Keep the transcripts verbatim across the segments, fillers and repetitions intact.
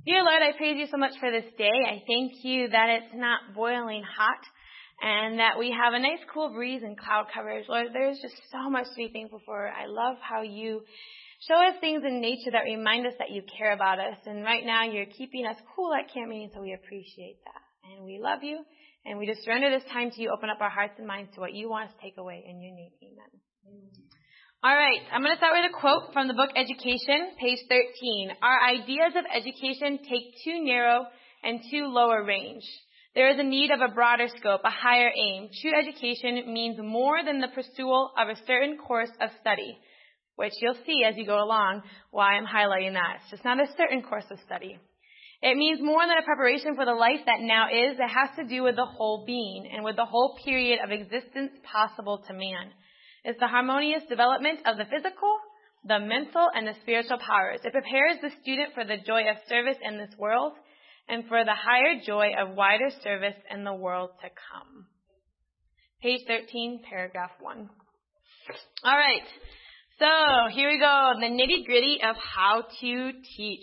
Dear Lord, I praise you so much for this day. I thank you that it's not boiling hot and that we have a nice cool breeze and cloud coverage. Lord, there's just so much to be thankful for. I love how you show us things in nature that remind us that you care about us. And right now you're keeping us cool at camp meeting, so we appreciate that. And we love you. And we just surrender this time to you. Open up our hearts and minds to what you want us to take away. In your name, amen. Amen. All right, I'm going to start with a quote from the book Education, page thirteen. Our ideas of education take too narrow and too low a range. There is a need of a broader scope, a higher aim. True education means more than the pursuit of a certain course of study, which you'll see as you go along why I'm highlighting that. It's just not a certain course of study. It means more than a preparation for the life that now is. It has to do with the whole being and with the whole period of existence possible to man. It's the harmonious development of the physical, the mental, and the spiritual powers. It prepares the student for the joy of service in this world and for the higher joy of wider service in the world to come. Page thirteen, paragraph one. All right, so here we go, the nitty-gritty of how to teach.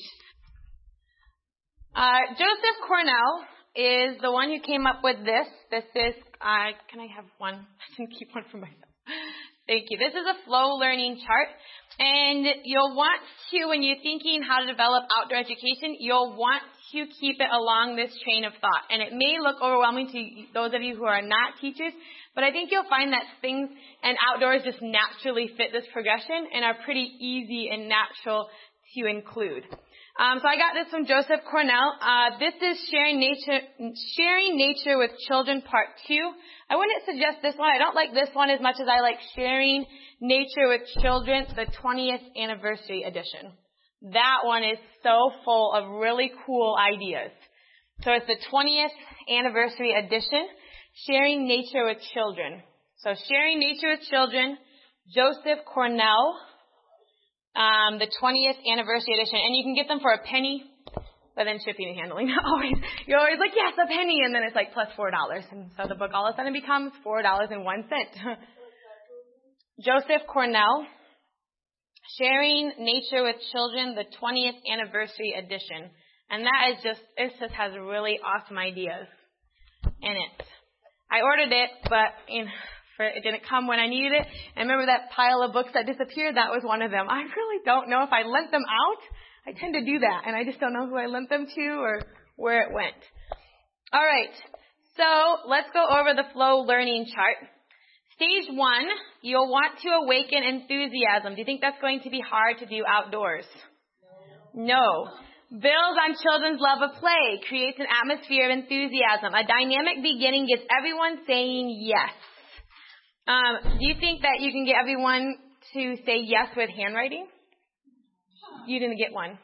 Uh, Joseph Cornell is the one who came up with this. This is, uh, can I have one? I can keep one for myself. Thank you. This is a flow learning chart, and you'll want to, when you're thinking how to develop outdoor education, you'll want to keep it along this train of thought. And it may look overwhelming to those of you who are not teachers, but I think you'll find that things and outdoors just naturally fit this progression and are pretty easy and natural to include. Um, so I got this from Joseph Cornell. Uh, this is sharing nature, sharing nature with children, part two. I wouldn't suggest this one. I don't like this one as much as I like sharing nature with children, the twentieth anniversary edition. That one is so full of really cool ideas. So it's the twentieth anniversary edition, sharing nature with children. So sharing nature with children, Joseph Cornell. Um, the twentieth anniversary edition, and you can get them for a penny, but then shipping and handling, always, you're always like, yes, a penny, and then it's like plus four dollars, and so the book all of a sudden becomes four dollars and one cent. Joseph Cornell, Sharing Nature with Children, the twentieth anniversary edition, and that is just, it just has really awesome ideas in it. I ordered it, but in For, it didn't come when I needed it. And remember that pile of books that disappeared? That was one of them. I really don't know if I lent them out. I tend to do that, and I just don't know who I lent them to or where it went. All right, so let's go over the flow learning chart. Stage one, you'll want to awaken enthusiasm. Do you think that's going to be hard to do outdoors? No. Builds on children's love of play. Creates an atmosphere of enthusiasm. A dynamic beginning gets everyone saying yes. Um, do you think that you can get everyone to say yes with handwriting? You didn't get one.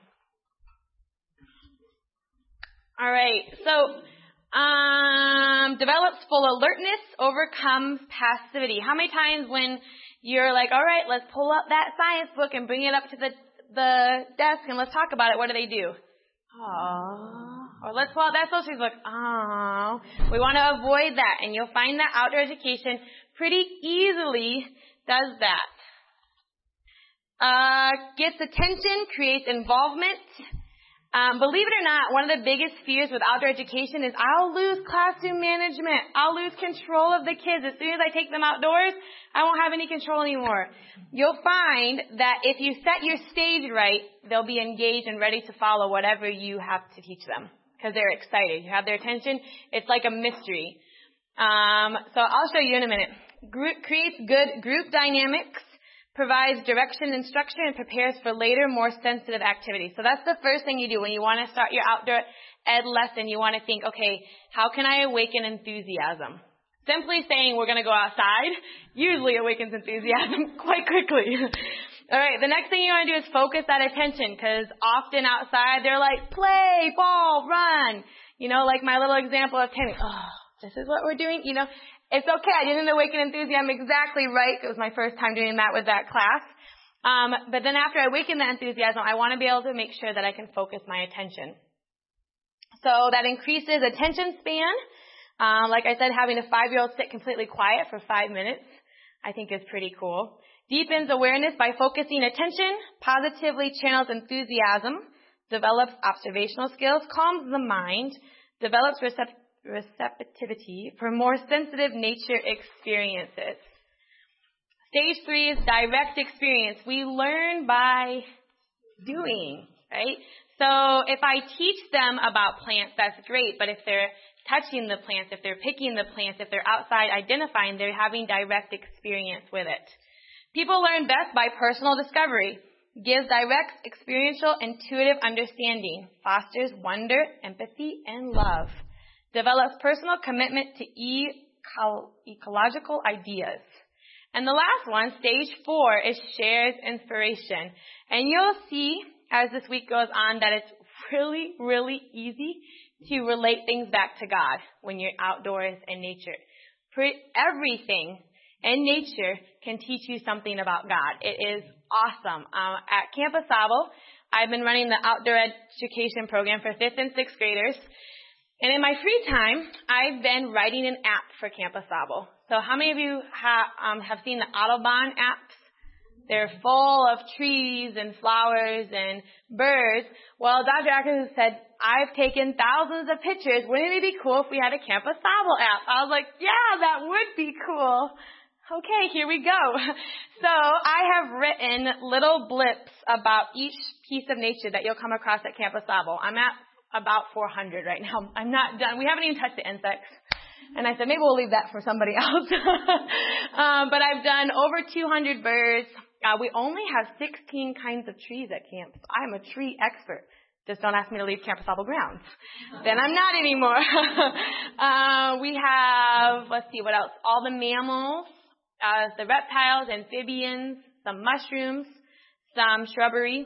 All right. So, um, develops full alertness, overcomes passivity. How many times when you're like, all right, let's pull up that science book and bring it up to the the desk and let's talk about it. What do they do? Aww. Or let's pull out that social book. Aww. We want to avoid that, and you'll find that outdoor education pretty easily does that. Uh, gets attention, creates involvement. Um, believe it or not, one of the biggest fears with outdoor education is I'll lose classroom management. I'll lose control of the kids. As soon as I take them outdoors, I won't have any control anymore. You'll find that if you set your stage right, they'll be engaged and ready to follow whatever you have to teach them because they're excited. You have their attention. It's like a mystery. Um, so I'll show you in a minute. Group, creates good group dynamics, provides direction and structure, and prepares for later, more sensitive activities. So that's the first thing you do when you want to start your outdoor ed lesson. You want to think, okay, how can I awaken enthusiasm? Simply saying we're going to go outside usually awakens enthusiasm quite quickly. All right, the next thing you want to do is focus that attention because often outside they're like, play, ball, run. You know, like my little example of Tammy. Oh, this is what we're doing, you know. It's okay. I didn't awaken enthusiasm exactly right. It was my first time doing that with that class. Um, but then after I awaken that enthusiasm, I want to be able to make sure that I can focus my attention. So that increases attention span. Um, like I said, having a five-year-old sit completely quiet for five minutes, I think is pretty cool. Deepens awareness by focusing attention. Positively channels enthusiasm. develops observational skills, calms the mind, develops recept- receptivity for more sensitive nature experiences. Stage three is direct experience. We learn by doing, right? So if I teach them about plants, that's great. But if they're touching the plants, if they're picking the plants, if they're outside identifying, they're having direct experience with it. People learn best by personal discovery. Gives direct, experiential, intuitive understanding. Fosters wonder, empathy, and love. Develops personal commitment to eco- ecological ideas. And the last one, stage four, is shares inspiration. And you'll see as this week goes on that it's really, really easy to relate things back to God when you're outdoors in nature. Everything in nature can teach you something about God. It is awesome. Um, at Camp Au Sable, I've been running the outdoor education program for fifth and sixth graders. And in my free time, I've been writing an app for Camp Au Sable. So how many of you ha, um, have seen the Audubon apps? They're full of trees and flowers and birds. Well, Doctor Atkins said, I've taken thousands of pictures. Wouldn't it be cool if we had a Camp Au Sable app? I was like, yeah, that would be cool. Okay, here we go. So I have written little blips about each piece of nature that you'll come across at Camp Au Sable. I'm at about four hundred right now. I'm not done. We haven't even touched the insects. And I said, maybe we'll leave that for somebody else. um, but I've done over two hundred birds. Uh, we only have sixteen kinds of trees at camp. So I'm a tree expert. Just don't ask me to leave Camp Au Sable grounds. Then I'm not anymore. uh, we have, let's see, what else? All the mammals, uh, the reptiles, amphibians, some mushrooms, some shrubbery,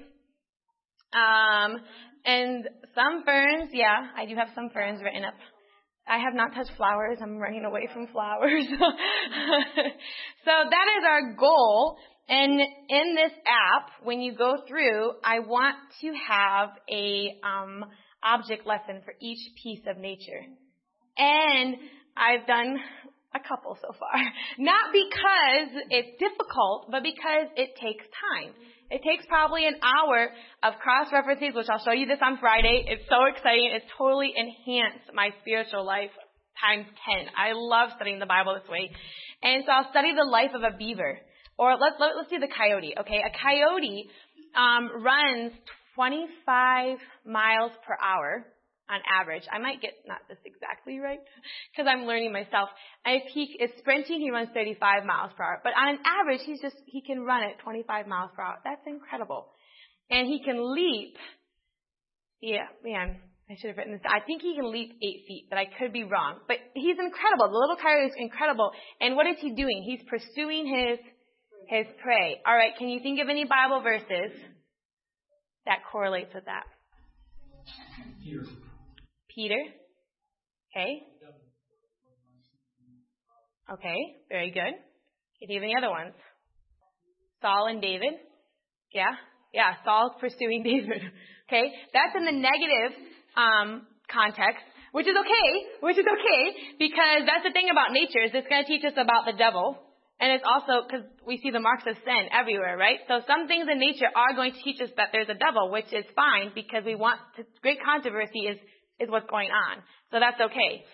um, and some ferns. Yeah, I do have some ferns written up. I have not touched flowers. I'm running away from flowers. So that is our goal. And in this app, when you go through, I want to have a um, object lesson for each piece of nature. And I've done a couple so far. Not because it's difficult, but because it takes time. It takes probably an hour of cross-references, which I'll show you this on Friday. It's so exciting. It's totally enhanced my spiritual life times ten. I love studying the Bible this way. And so I'll study the life of a beaver. Or let's, let's do the coyote, okay? A coyote um, runs twenty-five miles per hour on average. I might get not this exactly right because I'm learning myself. And if he is sprinting, he runs thirty-five miles per hour. But on an average, he's just he can run at twenty-five miles per hour. That's incredible. And he can leap. Yeah, man, I should have written this. I think he can leap eight feet, but I could be wrong. But he's incredible. The little coyote is incredible. And what is he doing? He's pursuing his his prey. All right, can you think of any Bible verses that correlates with that? Peter. Peter. Okay. Okay, very good. Can you have any other ones? Saul and David. Yeah, yeah, Saul's pursuing David. Okay, that's in the negative um, context, which is okay, which is okay, because that's the thing about nature is it's going to teach us about the devil. And it's also because we see the marks of sin everywhere, right? So some things in nature are going to teach us that there's a devil, which is fine because we want to, great controversy is, is what's going on. So that's okay.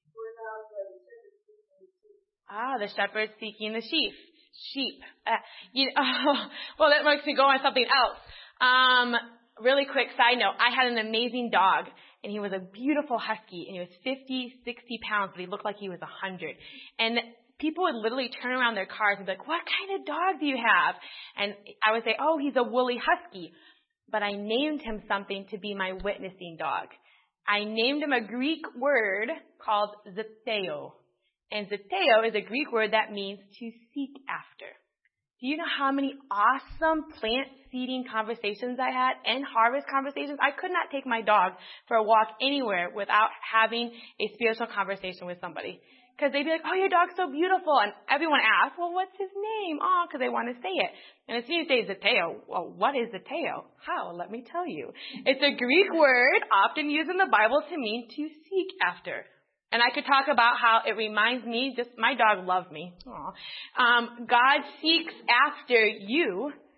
Ah, the shepherd seeking the sheep. Sheep. Uh, you know, oh, well, that makes me go on something else. Um, really quick side note. I had an amazing dog, and he was a beautiful husky, and he was fifty, sixty pounds, but he looked like he was one hundred. And people would literally turn around their cars and be like, what kind of dog do you have? And I would say, oh, he's a woolly husky. But I named him something to be my witnessing dog. I named him a Greek word called zeteo. And zeteo is a Greek word that means to seek after. Do you know how many awesome plant seeding conversations I had and harvest conversations? I could not take my dog for a walk anywhere without having a spiritual conversation with somebody. Because they'd be like, oh, your dog's so beautiful. And everyone asks, well, what's his name? Oh, because they want to say it. And as soon as you say zeteo, well, what is zeteo? How? Let me tell you. It's a Greek word often used in the Bible to mean to seek after. And I could talk about how it reminds me, just my dog loved me. Aw. Um, God seeks after you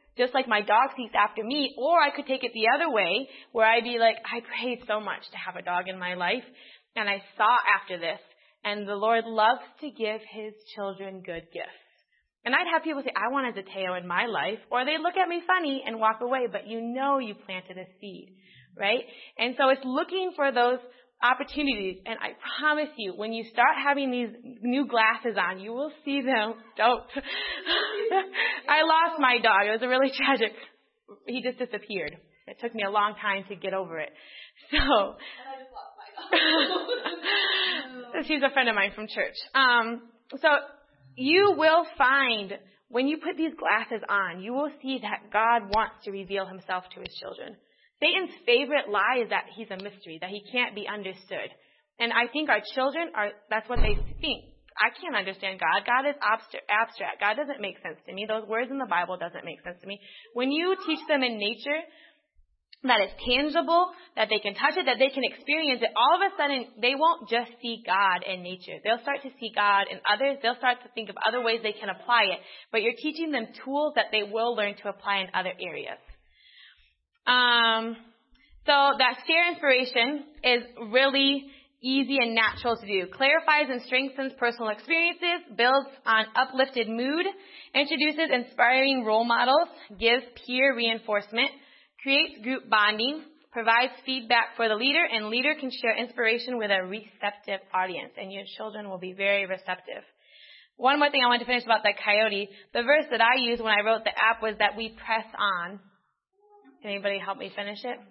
just like my dog seeks after me, or I could take it the other way where I'd be like, I prayed so much to have a dog in my life, and I sought after this, and the Lord loves to give his children good gifts. And I'd have people say, I want a Zateo in my life, or they look at me funny and walk away, but you know you planted a seed, right? And so it's looking for those opportunities, and I promise you, when you start having these new glasses on, you will see them. Don't. I lost my dog. It was a really tragic. He just disappeared. It took me a long time to get over it. So. And I just lost my dog. She's a friend of mine from church. Um, so you will find when you put these glasses on, you will see that God wants to reveal himself to his children. Satan's favorite lie is that he's a mystery, that he can't be understood. And I think our children are, that's what they think. I can't understand God. God is abstract. God doesn't make sense to me. Those words in the Bible doesn't make sense to me. When you teach them in nature that it's tangible, that they can touch it, that they can experience it, all of a sudden they won't just see God in nature. They'll start to see God in others. They'll start to think of other ways they can apply it. But you're teaching them tools that they will learn to apply in other areas. Um, so that share inspiration is really easy and natural to do. Clarifies and strengthens personal experiences, builds on uplifted mood, introduces inspiring role models, gives peer reinforcement, creates group bonding, provides feedback for the leader, and leader can share inspiration with a receptive audience, and your children will be very receptive. One more thing I want to finish about that coyote. The verse that I used when I wrote the app was that we press on. Can anybody help me finish it?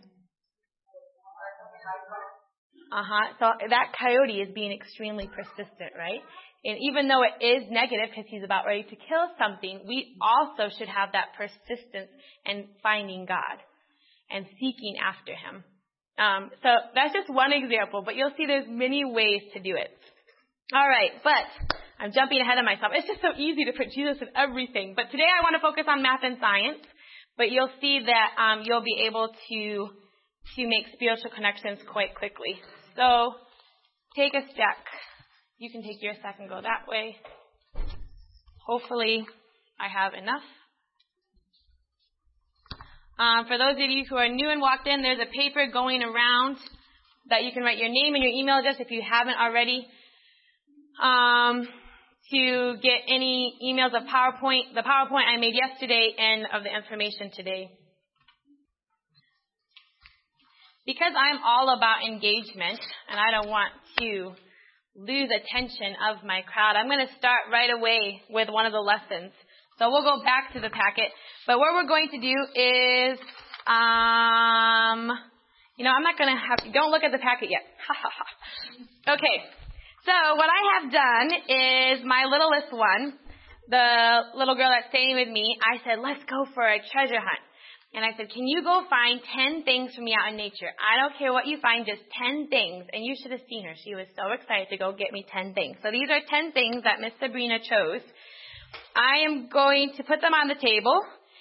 Uh-huh. So that coyote is being extremely persistent, right? And even though it is negative because he's about ready to kill something, we also should have that persistence in finding God and seeking after him. Um, so that's just one example, but you'll see there's many ways to do it. All right, but I'm jumping ahead of myself. It's just so easy to put Jesus in everything. But today I want to focus on math and science. But you'll see that um, you'll be able to to make spiritual connections quite quickly. So take a stack. You can take your stack and go that way. Hopefully I have enough. Um, for those of you who are new and walked in, there's a paper going around that you can write your name and your email address if you haven't already. Um, to get any emails of PowerPoint, the PowerPoint I made yesterday and of the information today. Because I'm all about engagement and I don't want to lose attention of my crowd, I'm going to start right away with one of the lessons. So we'll go back to the packet. But what we're going to do is, um, you know, I'm not going to have, don't look at the packet yet. Okay. So what I have done is my littlest one, the little girl that's staying with me, I said, let's go for a treasure hunt. And I said, can you go find ten things for me out in nature? I don't care what you find, just ten things. And you should have seen her. She was so excited to go get me ten things. So these are ten things that Miss Sabrina chose. I am going to put them on the table,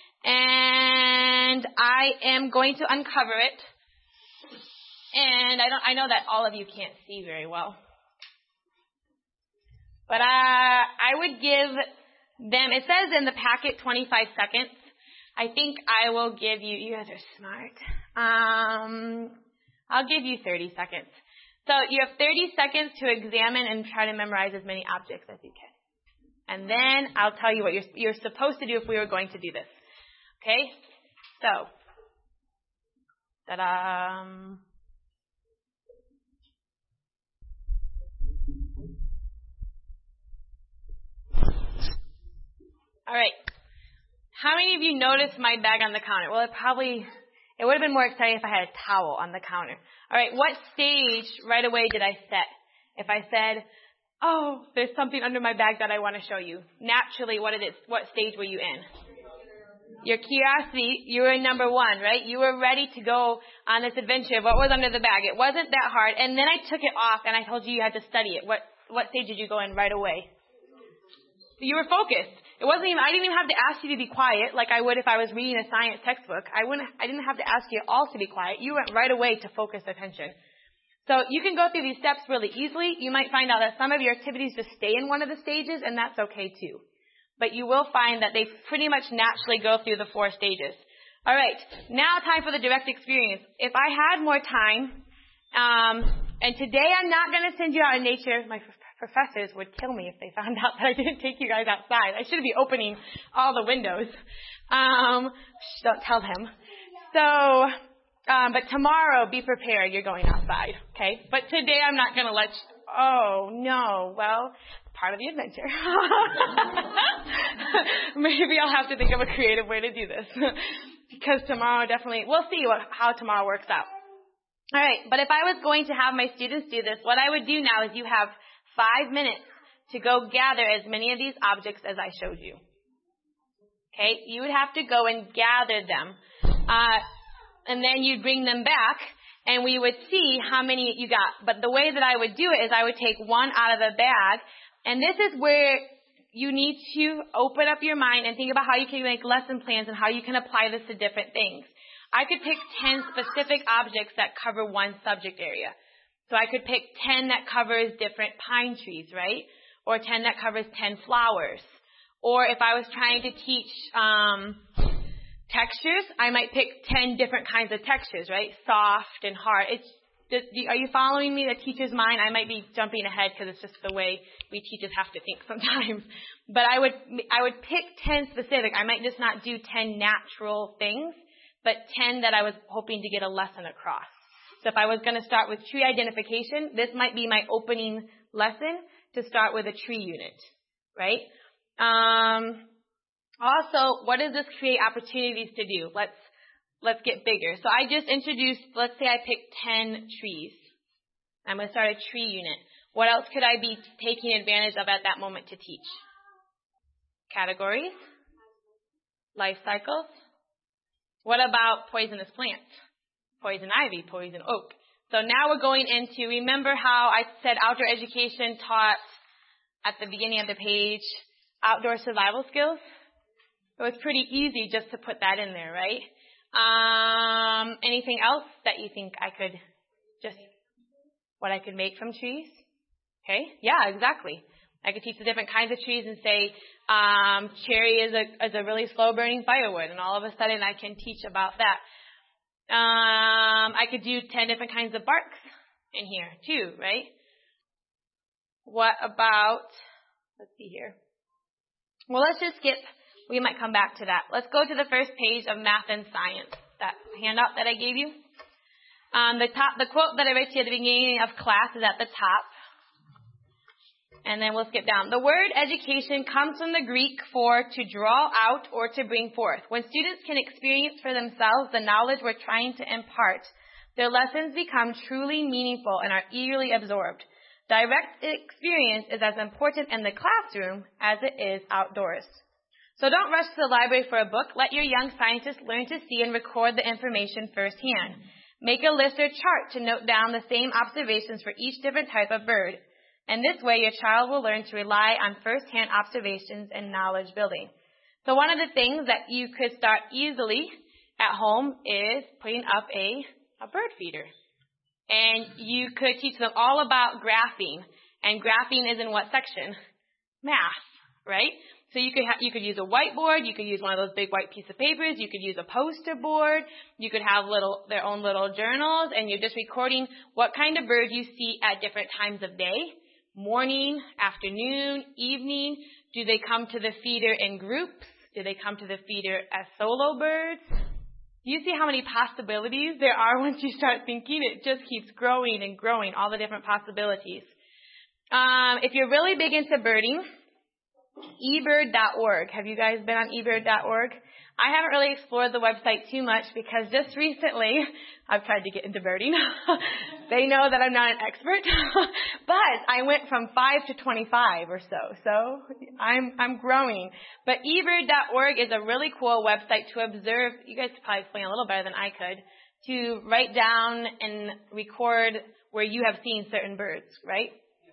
and I am going to uncover it. And I don't, I know that all of you can't see very well. But uh, I would give them, it says in the packet twenty-five seconds. I think I will give you, you guys are smart. Um, I'll give you thirty seconds. So you have thirty seconds to examine and try to memorize as many objects as you can. And then I'll tell you what you're, you're supposed to do if we were going to do this. Okay? So, ta-da. All right. How many of you noticed my bag on the counter? Well, it probably, it would have been more exciting if I had a towel on the counter. All right, what stage right away did I set? If I said, oh, there's something under my bag that I want to show you. Naturally, what did it, what stage were you in? Your curiosity, you were in number one, right? You were ready to go on this adventure of what was under the bag. It wasn't that hard. And then I took it off and I told you you had to study it. What, what stage did you go in right away? You were focused. It wasn't even, I didn't even have to ask you to be quiet like I would if I was reading a science textbook. I wouldn't, I didn't have to ask you all to be quiet. You went right away to focus attention. So you can go through these steps really easily. You might find out that some of your activities just stay in one of the stages, and that's okay too. but you will find that they pretty much naturally go through the four stages. All right, now time for the direct experience. If I had more time, um, and today I'm not going to send you out in nature. My f- professors would kill me if they found out that I didn't take you guys outside. I should be opening all the windows. Um, shh, don't tell him. So, um, but tomorrow, be prepared. You're going outside, okay? But today I'm not going to let you. Oh, no. Well, part of the adventure. Maybe I'll have to think of a creative way to do this. Because tomorrow definitely, we'll see what, how tomorrow works out. All right, but if I was going to have my students do this, what I would do now is you have five minutes to go gather as many of these objects as I showed you. Okay, you would have to go and gather them. Uh, and then you'd bring them back, and we would see how many you got. But the way that I would do it is I would take one out of the bag, and this is where you need to open up your mind and think about how you can make lesson plans and how you can apply this to different things. I could pick ten specific objects that cover one subject area. So I could pick ten that covers different pine trees, right? Or ten that covers ten flowers. Or if I was trying to teach um, textures, I might pick ten different kinds of textures, right? Soft and hard. It's Are you following me? The teacher's mind. I might be jumping ahead because it's just the way we teachers have to think sometimes. But I would I would pick ten specific. I might just not do ten natural things, but ten that I was hoping to get a lesson across. So if I was going to start with tree identification, this might be my opening lesson to start with a tree unit, right? Um, also, what does this create opportunities to do? Let's Let's get bigger. So I just introduced, let's say I picked ten trees. I'm going to start a tree unit. What else could I be taking advantage of at that moment to teach? Categories? Life cycles? What about poisonous plants? Poison ivy, poison oak. So now we're going into, remember how I said outdoor education taught at the beginning of the page outdoor survival skills? It was pretty easy just to put that in there, right? Um, anything else that you think I could just, what I could make from trees? Okay, yeah, exactly. I could teach the different kinds of trees and say, um, cherry is a, is a really slow burning firewood, and all of a sudden I can teach about that. Um, I could do ten different kinds of barks in here too, right? What about, let's see here. Well, let's just skip. We might come back to that. Let's go to the first page of Math and Science, that handout that I gave you. Um, the top, the quote that I read to you at the beginning of class is at the top. And then we'll skip down. The word education comes from the Greek for to draw out or to bring forth. When students can experience for themselves the knowledge we're trying to impart, their lessons become truly meaningful and are eagerly absorbed. Direct experience is as important in the classroom as it is outdoors. So don't rush to the library for a book. Let your young scientists learn to see and record the information firsthand. Make a list or chart to note down the same observations for each different type of bird. And this way, your child will learn to rely on first-hand observations and knowledge building. So one of the things that you could start easily at home is putting up a, a bird feeder. And you could teach them all about graphing. And graphing is in what section? Math, right? So you could ha- you could use a whiteboard, you could use one of those big white piece of papers, you could use a poster board, you could have little their own little journals, and you're just recording what kind of bird you see at different times of day. Morning, afternoon, evening. Do they come to the feeder in groups? Do they come to the feeder as solo birds? Do you see how many possibilities there are once you start thinking? It just keeps growing and growing, all the different possibilities. Um, if you're really big into birding, e bird dot org. Have you guys been on e bird dot org? I haven't really explored the website too much because just recently I've tried to get into birding. They know that I'm not an expert, but I went from five to twenty-five or so. So I'm I'm growing. But e bird dot org is a really cool website to observe. You guys could probably explain a little better than I could. To write down and record where you have seen certain birds, right?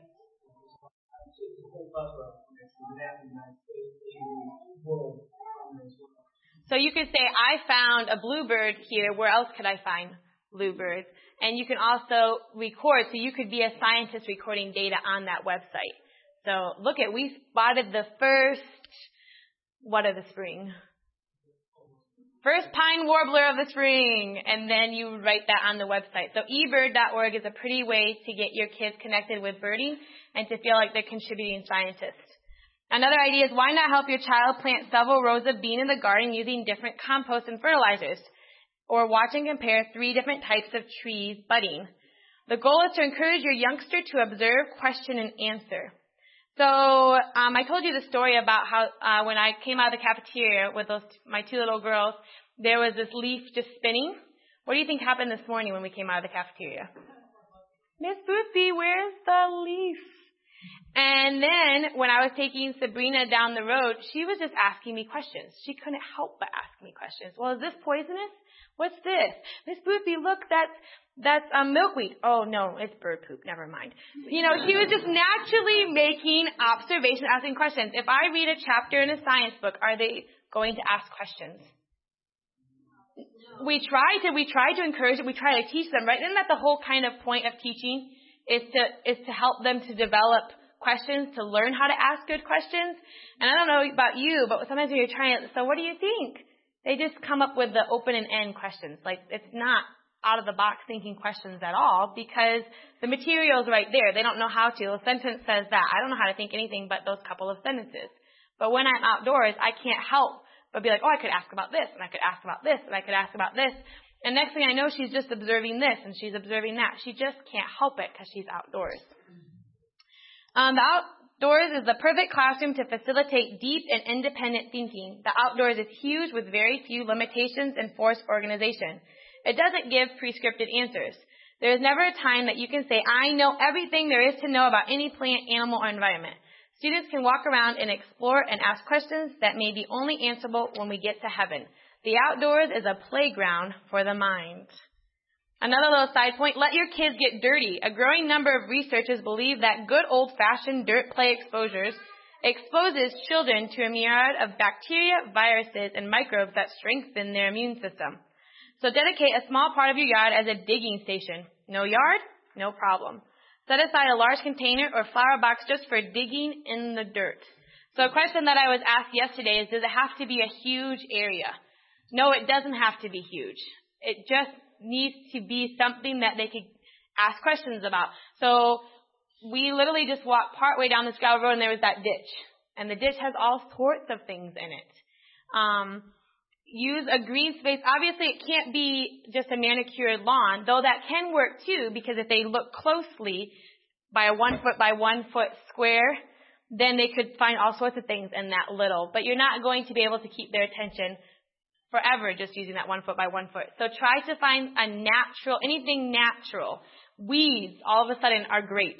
So you could say, I found a bluebird here. Where else could I find bluebirds? And you can also record. So you could be a scientist recording data on that website. So look at, we spotted the first what of the spring? First pine warbler of the spring. And then you write that on the website. So e bird dot org is a pretty way to get your kids connected with birding and to feel like they're contributing scientists. Another idea is why not help your child plant several rows of bean in the garden using different compost and fertilizers? Or watch and compare three different types of trees budding. The goal is to encourage your youngster to observe, question, and answer. So um, I told you the story about how uh, when I came out of the cafeteria with those my two little girls, there was this leaf just spinning. What do you think happened this morning when we came out of the cafeteria? Miss Boothby, where's the leaf? And then when I was taking Sabrina down the road, she was just asking me questions. She couldn't help but ask me questions. Well, is this poisonous? What's this? Miss Boothby, look, that's that's um, milkweed. Oh, no, it's bird poop. Never mind. You know, she was just naturally making observations, asking questions. If I read a chapter in a science book, are they going to ask questions? We try to we try to encourage it. We try to teach them, right? Isn't that the whole kind of point of teaching? Is to is to help them to develop questions, to learn how to ask good questions. And I don't know about you, but sometimes when you're trying, so what do you think? They just come up with the open and end questions. Like, it's not out of the box thinking questions at all because the material's right there. They don't know how to. A sentence says that. I don't know how to think anything but those couple of sentences. But when I'm outdoors, I can't help but be like, oh, I could ask about this, and I could ask about this, and I could ask about this. And next thing I know, she's just observing this, and she's observing that. She just can't help it because she's outdoors. Um, the outdoors is the perfect classroom to facilitate deep and independent thinking. The outdoors is huge with very few limitations and forced organization. It doesn't give prescripted answers. There is never a time that you can say, I know everything there is to know about any plant, animal, or environment. Students can walk around and explore and ask questions that may be only answerable when we get to heaven. The outdoors is a playground for the mind. Another little side point, let your kids get dirty. A growing number of researchers believe that good old-fashioned dirt play exposures exposes children to a myriad of bacteria, viruses, and microbes that strengthen their immune system. So dedicate a small part of your yard as a digging station. No yard? No problem. Set aside a large container or flower box just for digging in the dirt. So a question that I was asked yesterday is, does it have to be a huge area? No, it doesn't have to be huge. It just needs to be something that they could ask questions about. So we literally just walked partway down this gravel road and there was that ditch. And the ditch has all sorts of things in it. Um, use a green space. Obviously, it can't be just a manicured lawn, though that can work too, because if they look closely by a one foot by one foot square, then they could find all sorts of things in that little. But you're not going to be able to keep their attention forever just using that one foot by one foot. So try to find a natural, anything natural. Weeds, all of a sudden, are great.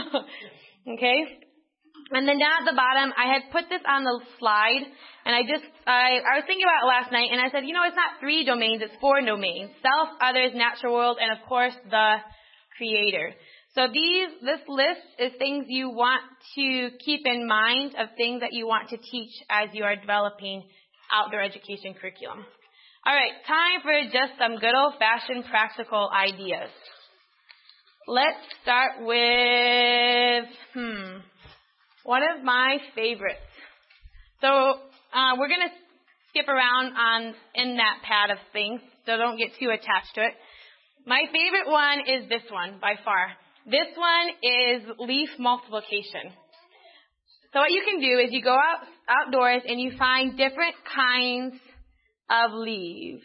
Okay? And then down at the bottom, I had put this on the slide, and I just, I, I was thinking about it last night, and I said, you know, it's not three domains, it's four domains. Self, others, natural world, and of course, the Creator. So these, this list is things you want to keep in mind of things that you want to teach as you are developing outdoor education curriculum. All right, time for just some good old-fashioned practical ideas. Let's start with, hmm, one of my favorites. So uh, we're going to skip around on in that pad of things, so don't get too attached to it. My favorite one is this one, by far. This one is leaf multiplication. So what you can do is you go out outdoors and you find different kinds of leaves.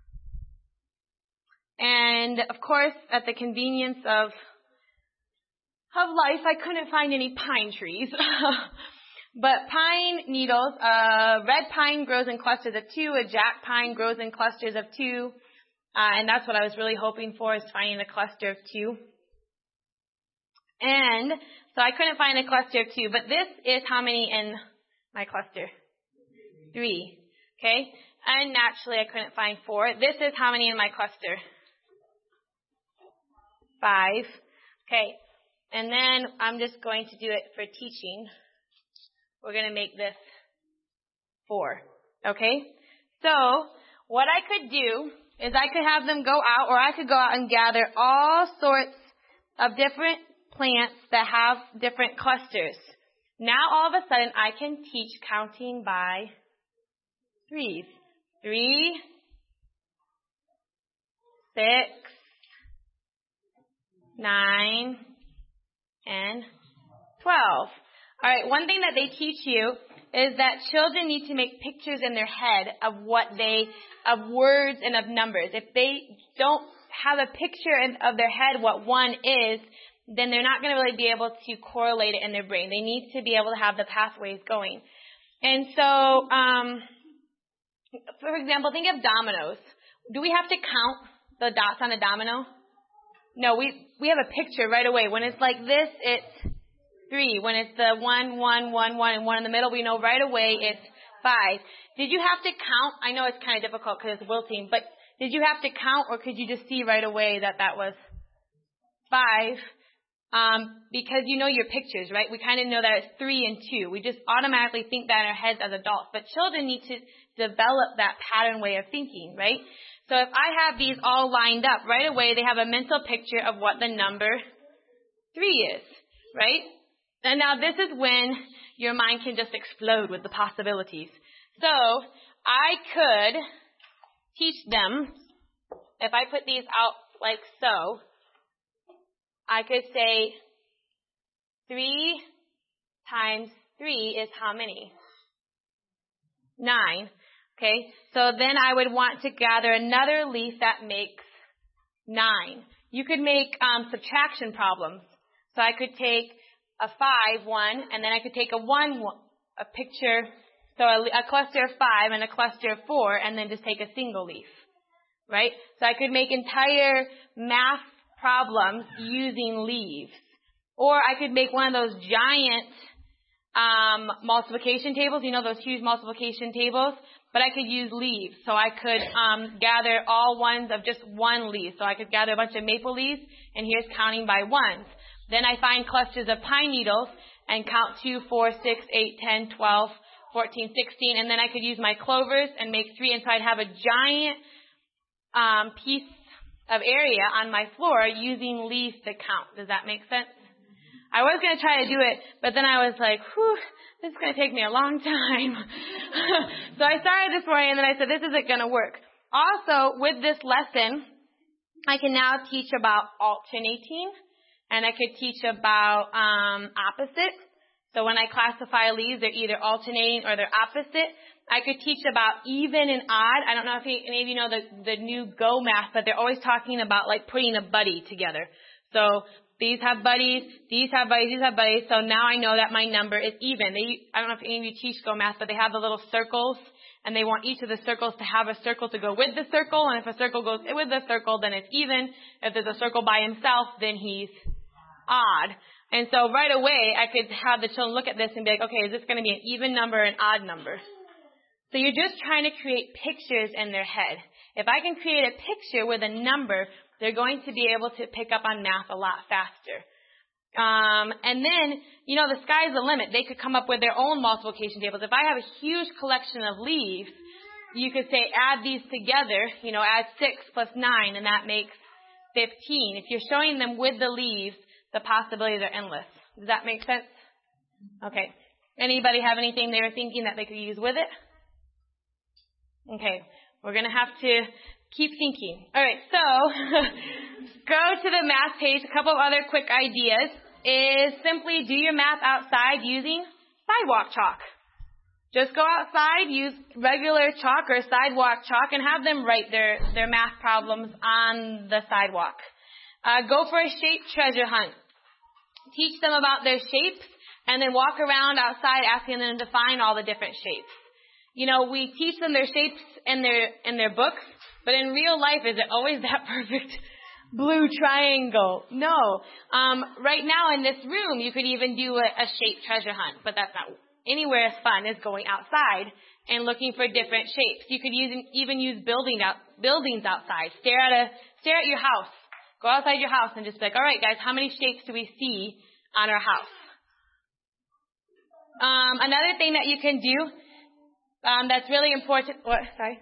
And of course, at the convenience of of life, I couldn't find any pine trees. But pine needles, uh, red pine grows in clusters of two, a jack pine grows in clusters of two, uh, and that's what I was really hoping for, is finding a cluster of two. And so I couldn't find a cluster of two, but this is how many in my cluster? Three. Okay? And naturally, I couldn't find four. This is how many in my cluster? Five. Okay. And then I'm just going to do it for teaching. We're going to make this four. Okay? So what I could do is I could have them go out, or I could go out and gather all sorts of different plants that have different clusters. Now all of a sudden I can teach counting by threes. Three, six, nine, and twelve. All right, one thing that they teach you is that children need to make pictures in their head of what they, of words and of numbers. If they don't have a picture in, of their head what one is, then they're not going to really be able to correlate it in their brain. They need to be able to have the pathways going. And so, um, for example, think of dominoes. Do we have to count the dots on a domino? No, we, we have a picture right away. When it's like this, it's three. When it's the one, one, one, one, and one in the middle, we know right away it's five. Did you have to count? I know it's kind of difficult because it's wilting, but did you have to count, or could you just see right away that that was five? Um, because you know your pictures, right? We kind of know that it's three and two. We just automatically think that in our heads as adults. But children need to develop that pattern way of thinking, right? So if I have these all lined up, right away they have a mental picture of what the number three is, right? And now this is when your mind can just explode with the possibilities. So I could teach them, if I put these out like so, I could say three times three is how many? Nine. Okay, so then I would want to gather another leaf that makes nine. You could make um, subtraction problems. So I could take a five, one, and then I could take a one, one a picture, so a, a cluster of five and a cluster of four, and then just take a single leaf, right? So I could make entire math problems using leaves. Or I could make one of those giant um, multiplication tables, you know, those huge multiplication tables, but I could use leaves. So I could um, gather all ones of just one leaf. So I could gather a bunch of maple leaves, and here's counting by ones. Then I find clusters of pine needles and count two, four, six, eight, ten, twelve, fourteen, sixteen, and then I could use my clovers and make three, and so I'd have a giant um, piece of area on my floor using leaves to count. Does that make sense? I was going to try to do it, but then I was like, whew, this is going to take me a long time. So I started this morning, and then I said, this isn't going to work. Also, with this lesson, I can now teach about alternating, and I could teach about um, opposite. So when I classify leaves, they're either alternating or they're opposite. I could teach about even and odd. I don't know if any of you know the, the new Go math, but they're always talking about like putting a buddy together. So these have buddies, these have buddies, these have buddies. So now I know that my number is even. They, I don't know if any of you teach Go math, but they have the little circles, and they want each of the circles to have a circle to go with the circle. And if a circle goes with the circle, then it's even. If there's a circle by himself, then he's odd. And so right away, I could have the children look at this and be like, okay, is this going to be an even number or an odd number? So you're just trying to create pictures in their head. If I can create a picture with a number, they're going to be able to pick up on math a lot faster. Um, and then, you know, the sky's the limit. They could come up with their own multiplication tables. If I have a huge collection of leaves, you could say add these together, you know, add six plus nine, and that makes fifteen. If you're showing them with the leaves, the possibilities are endless. Does that make sense? Okay. Anybody have anything they were thinking that they could use with it? Okay. We're going to have to keep thinking. All right. So go to the math page. A couple of other quick ideas is simply do your math outside using sidewalk chalk. Just go outside, use regular chalk or sidewalk chalk, and have them write their, their math problems on the sidewalk. Uh, go for a shape treasure hunt. Teach them about their shapes, and then walk around outside asking them to find all the different shapes. You know, we teach them their shapes in their in their books, but in real life, is it always that perfect blue triangle? No. Um, right now in this room, you could even do a, a shape treasure hunt, but that's not anywhere as fun as going outside and looking for different shapes. You could use, even use building out, buildings outside. Stare at a stare at your house. Go outside your house and just be like, all right, guys, how many shapes do we see on our house? Um, another thing that you can do um, that's really important. What? Sorry.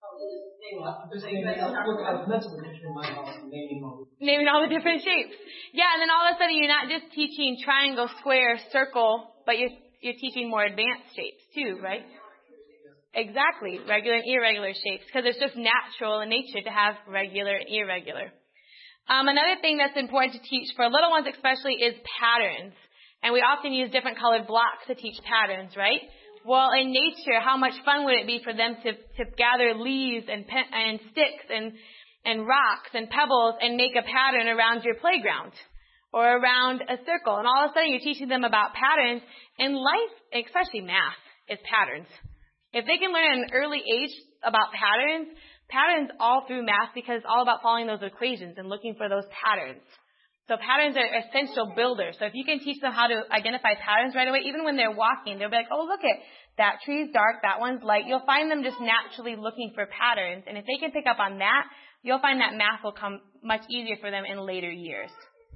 Naming all the different shapes. Yeah, and then all of a sudden you're not just teaching triangle, square, circle, but you're you're teaching more advanced shapes too, right? exactly regular and irregular shapes because it's just natural in nature to have regular and irregular. Um, another thing that's important to teach for little ones especially is patterns. And we often use different colored blocks to teach patterns, right? Well, in nature, how much fun would it be for them to, to gather leaves and pen, and sticks and, and rocks and pebbles and make a pattern around your playground or around a circle. And all of a sudden you're teaching them about patterns. And life, especially math, is patterns. If they can learn at an early age about patterns, patterns all through math because it's all about following those equations and looking for those patterns. So patterns are essential builders. So if you can teach them how to identify patterns right away, even when they're walking, they'll be like, oh, look at that tree's dark, that one's light. You'll find them just naturally looking for patterns. And if they can pick up on that, you'll find that math will come much easier for them in later years.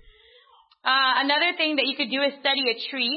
Uh, another thing that you could do is study a tree.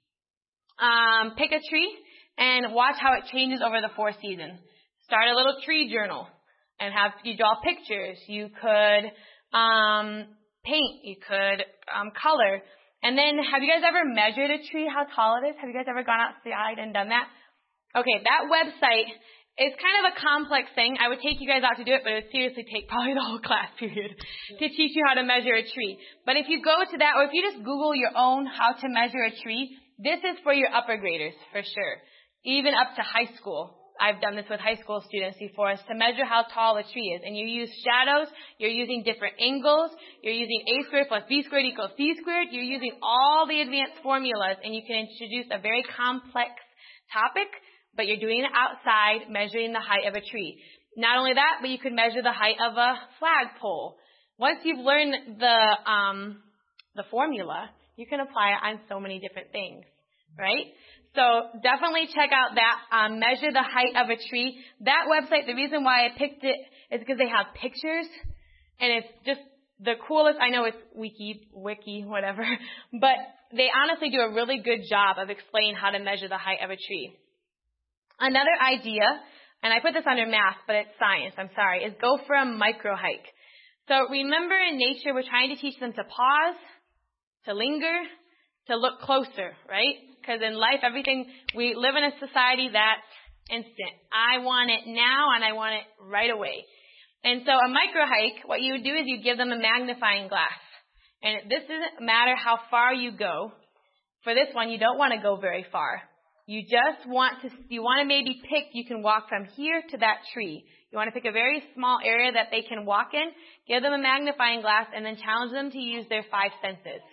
Um, pick a tree and watch how it changes over the four seasons. Start a little tree journal and have you draw pictures. You could um, paint. You could um, color. And then have you guys ever measured a tree, how tall it is? Have you guys ever gone outside and done that? Okay, that website is kind of a complex thing. I would take you guys out to do it, but it would seriously take probably the whole class period to teach you how to measure a tree. But if you go to that, or if you just Google your own how to measure a tree, this is for your upper graders for sure. Even up to high school. I've done this with high school students before, is to measure how tall a tree is. And you use shadows, you're using different angles, you're using a squared plus b squared equals c squared, you're using all the advanced formulas, and you can introduce a very complex topic, but you're doing it outside, measuring the height of a tree. Not only that, but you could measure the height of a flagpole. Once you've learned the um, the formula, you can apply it on so many different things, right? So definitely check out that, um, measure the height of a tree. That website, the reason why I picked it is because they have pictures, and it's just the coolest. I know it's wiki, wiki, whatever, but they honestly do a really good job of explaining how to measure the height of a tree. Another idea, and I put this under math, but it's science, I'm sorry, is go for a micro hike. So remember in nature, we're trying to teach them to pause, to linger, to look closer, right? Because in life, everything, we live in a society that's instant. I want it now, and I want it right away. And so a micro hike, what you would do is you give them a magnifying glass. And this doesn't matter how far you go. For this one, you don't want to go very far. You just want to, you want to maybe pick, you can walk from here to that tree. You want to pick a very small area that they can walk in, give them a magnifying glass, and then challenge them to use their five senses.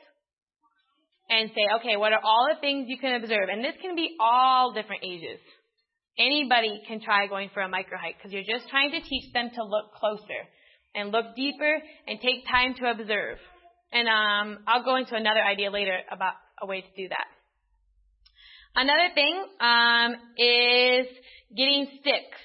And say, okay, what are all the things you can observe? And this can be all different ages. Anybody can try going for a micro hike because you're just trying to teach them to look closer and look deeper and take time to observe. And um, I'll go into another idea later about a way to do that. Another thing um, is getting sticks.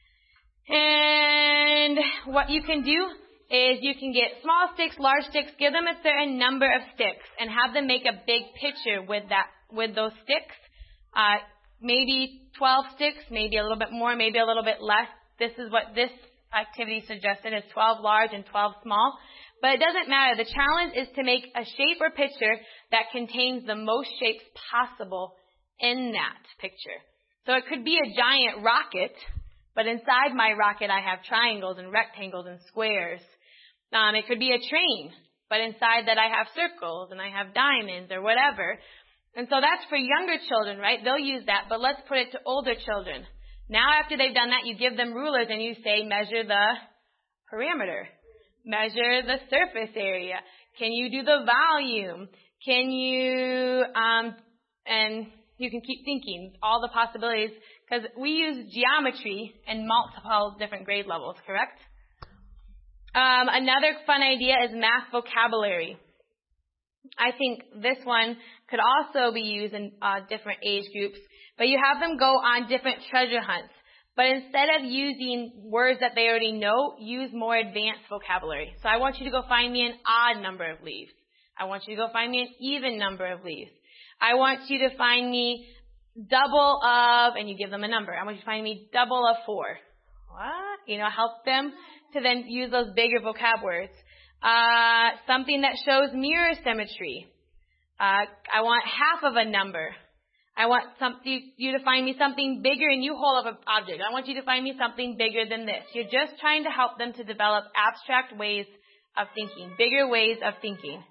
And what you can do is you can get small sticks, large sticks, give them a certain number of sticks, and have them make a big picture with that, with those sticks. Uh, maybe twelve sticks, maybe a little bit more, maybe a little bit less. This is what this activity suggested, is twelve large and twelve small. But it doesn't matter. The challenge is to make a shape or picture that contains the most shapes possible in that picture. So it could be a giant rocket, but inside my rocket I have triangles and rectangles and squares. Um, it could be a train, but inside that I have circles and I have diamonds or whatever. And so that's for younger children, right? They'll use that, but let's put it to older children. Now after they've done that, you give them rulers and you say, measure the perimeter. Measure the surface area. Can you do the volume? Can you, um, and you can keep thinking all the possibilities, because we use geometry in multiple different grade levels, correct? Um, another fun idea is math vocabulary. I think this one could also be used in uh, different age groups, but you have them go on different treasure hunts. But instead of using words that they already know, use more advanced vocabulary. So I want you to go find me an odd number of leaves. I want you to go find me an even number of leaves. I want you to find me double of, and you give them a number. I want you to find me double of four. What? You know, help them to then use those bigger vocab words. Uh, something that shows mirror symmetry. Uh, I want half of a number. I want something, you to find me something bigger, and you hold up an object. I want you to find me something bigger than this. You're just trying to help them to develop abstract ways of thinking, bigger ways of thinking.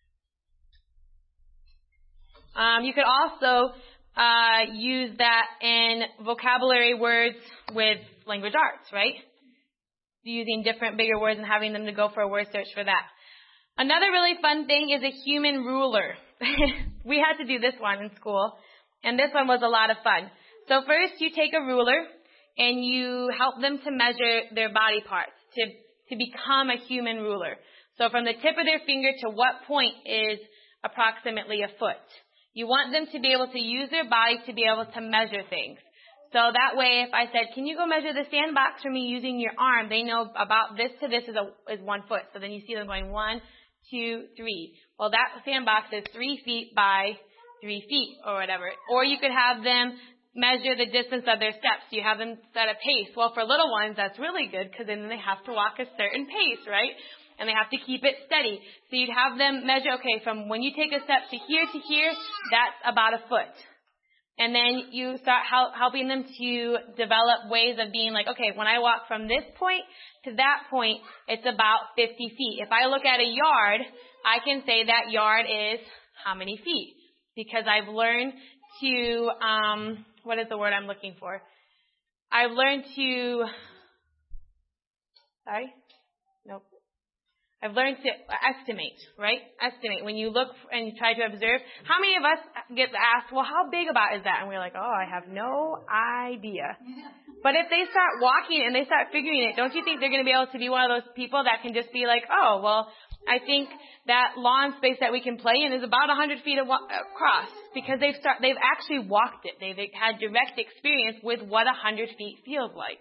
Um, you could also uh, use that in vocabulary words with language arts, right? Using different bigger words and having them to go for a word search for that. Another really fun thing is a human ruler. We had to do this one in school, and this one was a lot of fun. So first you take a ruler and you help them to measure their body parts to, to become a human ruler. So from the tip of their finger to what point is approximately a foot. You want them to be able to use their body to be able to measure things. So that way, if I said, can you go measure the sandbox for me using your arm, they know about this to this is, a, is one foot. So then you see them going one, two, three. Well, that sandbox is three feet by three feet or whatever. Or you could have them measure the distance of their steps. You have them set a pace. Well, for little ones, that's really good because then they have to walk a certain pace, right? And they have to keep it steady. So you'd have them measure, okay, from when you take a step to here to here, that's about a foot. And then you start help, helping them to develop ways of being like, okay, when I walk from this point to that point, it's about fifty feet. If I look at a yard, I can say that yard is how many feet? Because I've learned to, um, what is the word I'm looking for? I've learned to, sorry? Nope. I've learned to estimate, right? Estimate. When you look and you try to observe, how many of us get asked, well, how big about is that? And we're like, oh, I have no idea. But if they start walking and they start figuring it, don't you think they're going to be able to be one of those people that can just be like, oh, well, I think that lawn space that we can play in is about one hundred feet across because they've start, they've actually walked it. They've had direct experience with what one hundred feet feels like.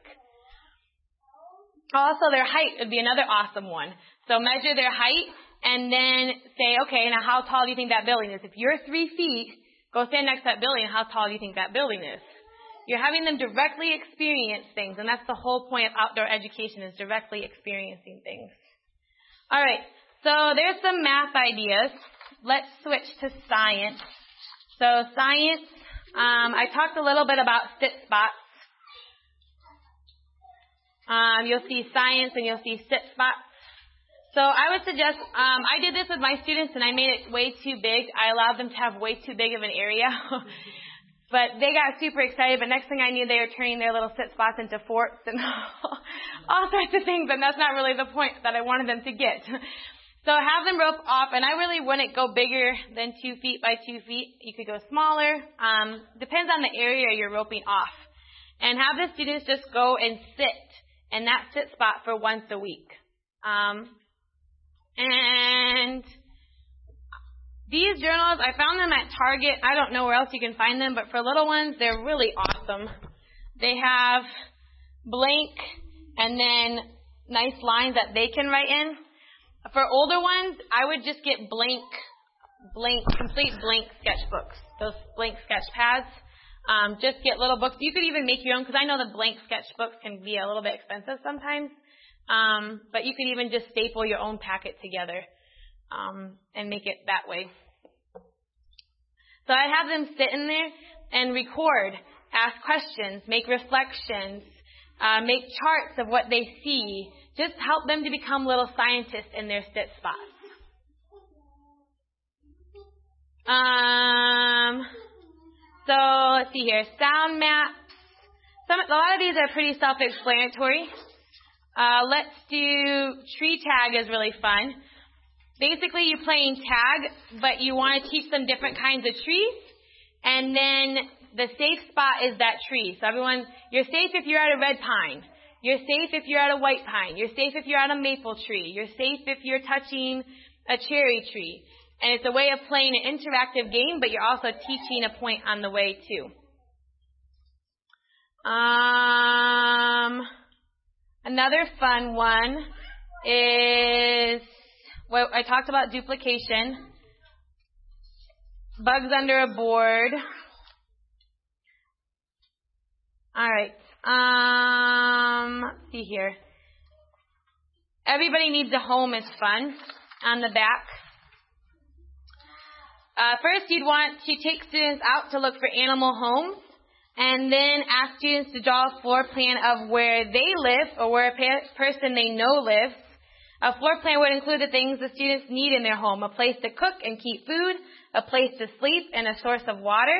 Also, their height would be another awesome one. So measure their height and then say, okay, now how tall do you think that building is? If you're three feet, go stand next to that building. How tall do you think that building is? You're having them directly experience things, and that's the whole point of outdoor education is directly experiencing things. All right, so there's some math ideas. Let's switch to science. So science, um, I talked a little bit about sit spots. Um, you'll see science and you'll see sit spots. So I would suggest, um, I did this with my students and I made it way too big. I allowed them to have way too big of an area. But they got super excited, but next thing I knew they were turning their little sit spots into forts and all sorts of things, and that's not really the point that I wanted them to get. So have them rope off, and I really wouldn't go bigger than two feet by two feet. You could go smaller. Um, depends on the area you're roping off. And have the students just go and sit in that sit spot for once a week. Um, and these journals, I found them at Target. I don't know where else you can find them, but for little ones, they're really awesome. They have blank and then nice lines that they can write in. For older ones, I would just get blank, blank, complete blank sketchbooks, those blank sketch pads. Um, just get little books. You could even make your own, because I know the blank sketchbooks can be a little bit expensive sometimes. Um, but you could even just staple your own packet together um, and make it that way. So I'd have them sit in there and record, ask questions, make reflections, uh, make charts of what they see. Just help them to become little scientists in their sit spots. Um, so let's see here. Sound maps. Some, a lot of these are pretty self-explanatory. Uh, let's do tree tag is really fun. Basically, you're playing tag, but you want to teach them different kinds of trees. And then the safe spot is that tree. So everyone, you're safe if you're at a red pine. You're safe if you're at a white pine. You're safe if you're at a maple tree. You're safe if you're touching a cherry tree. And it's a way of playing an interactive game, but you're also teaching a point on the way too. Um, another fun one is, well, I talked about duplication. Bugs under a board. All right. Um, let's see here. Everybody needs a home is fun on the back. Uh, first, you'd want to take students out to look for animal homes, and then ask students to draw a floor plan of where they live or where a pa- person they know lives. A floor plan would include the things the students need in their home: a place to cook and keep food, a place to sleep, and a source of water.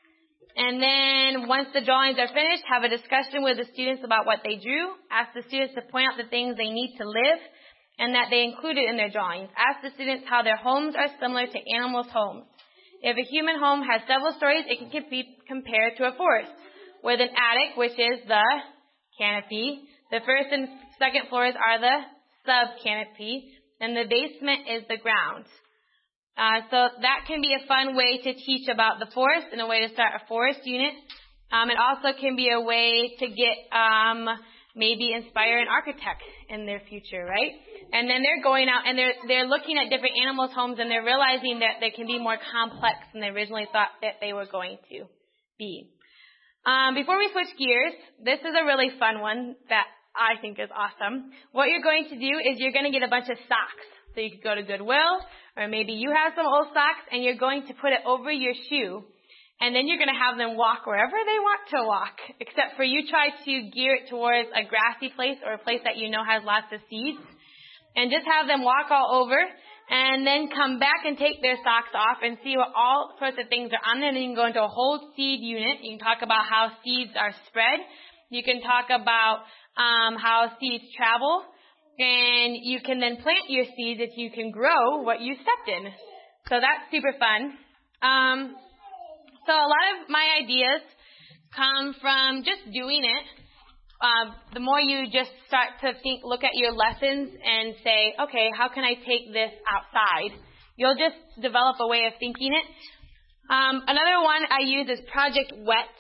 And then once the drawings are finished, have a discussion with the students about what they drew. Ask the students to point out the things they need to live and that they included in their drawings. Ask the students how their homes are similar to animals' homes. If a human home has several stories, it can be compared to a forest, with an attic, which is the canopy. The first and second floors are the sub-canopy, and the basement is the ground. Uh, so that can be a fun way to teach about the forest and a way to start a forest unit. Um, it also can be a way to get um, maybe inspire an architect in their future, right? And then they're going out and they're they're looking at different animals' homes and they're realizing that they can be more complex than they originally thought that they were going to be. Um, before we switch gears, this is a really fun one that I think is awesome. What you're going to do is you're going to get a bunch of socks. So you could go to Goodwill, or maybe you have some old socks, and you're going to put it over your shoe. And then you're going to have them walk wherever they want to walk, except for you try to gear it towards a grassy place or a place that you know has lots of seeds. And just have them walk all over, and then come back and take their socks off and see what all sorts of things are on there. And then you can go into a whole seed unit. You can talk about how seeds are spread. You can talk about um, how seeds travel. And you can then plant your seeds if you can grow what you stepped in. So that's super fun. Um, so a lot of my ideas come from just doing it. Uh, the more you just start to think, look at your lessons and say, okay, how can I take this outside? You'll just develop a way of thinking it. Um, another one I use is Project Wet.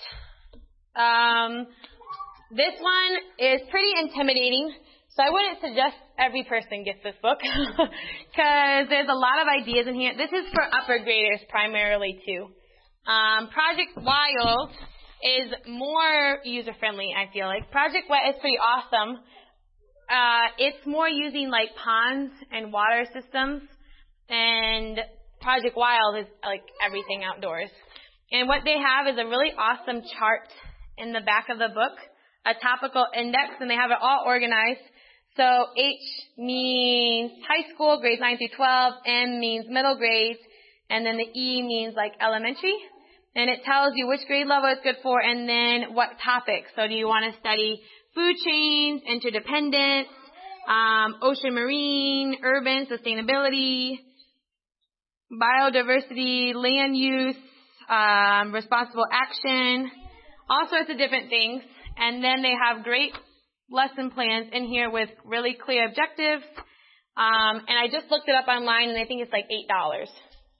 Um, this one is pretty intimidating. So I wouldn't suggest every person gets this book because there's a lot of ideas in here. This is for upper graders primarily too. Um, Project Wild is more user-friendly, I feel like. Project Wet is pretty awesome. Uh, it's more using like ponds and water systems, and Project Wild is like everything outdoors. And what they have is a really awesome chart in the back of the book, a topical index, and they have it all organized. So H means high school, grades nine through twelve. M means middle grades. And then the E means like elementary. And it tells you which grade level it's good for and then what topics. So do you want to study food chains, interdependence, um, ocean marine, urban, sustainability, biodiversity, land use, um, responsible action, all sorts of different things. And then they have great lesson plans in here with really clear objectives. Um, and I just looked it up online, and I think it's like eight dollars.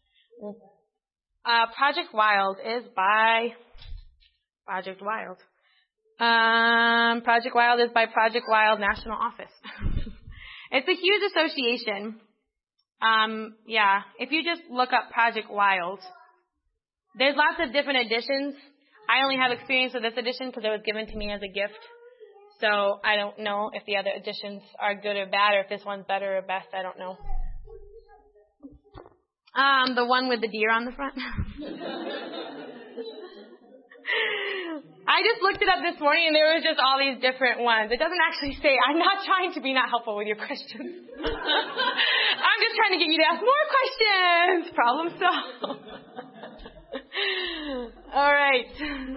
Uh, Project Wild is by Project Wild. Um, Project Wild is by Project Wild National Office. It's a huge association. Um, yeah, if you just look up Project Wild, there's lots of different editions. I only have experience with this edition because it was given to me as a gift. So I don't know if the other editions are good or bad, or if this one's better or best. I don't know. Um, the one with the deer on the front. I just looked it up this morning, and there was just all these different ones. It doesn't actually say. I'm not trying to be not helpful with your questions. I'm just trying to get you to ask more questions. Problem solved. All right.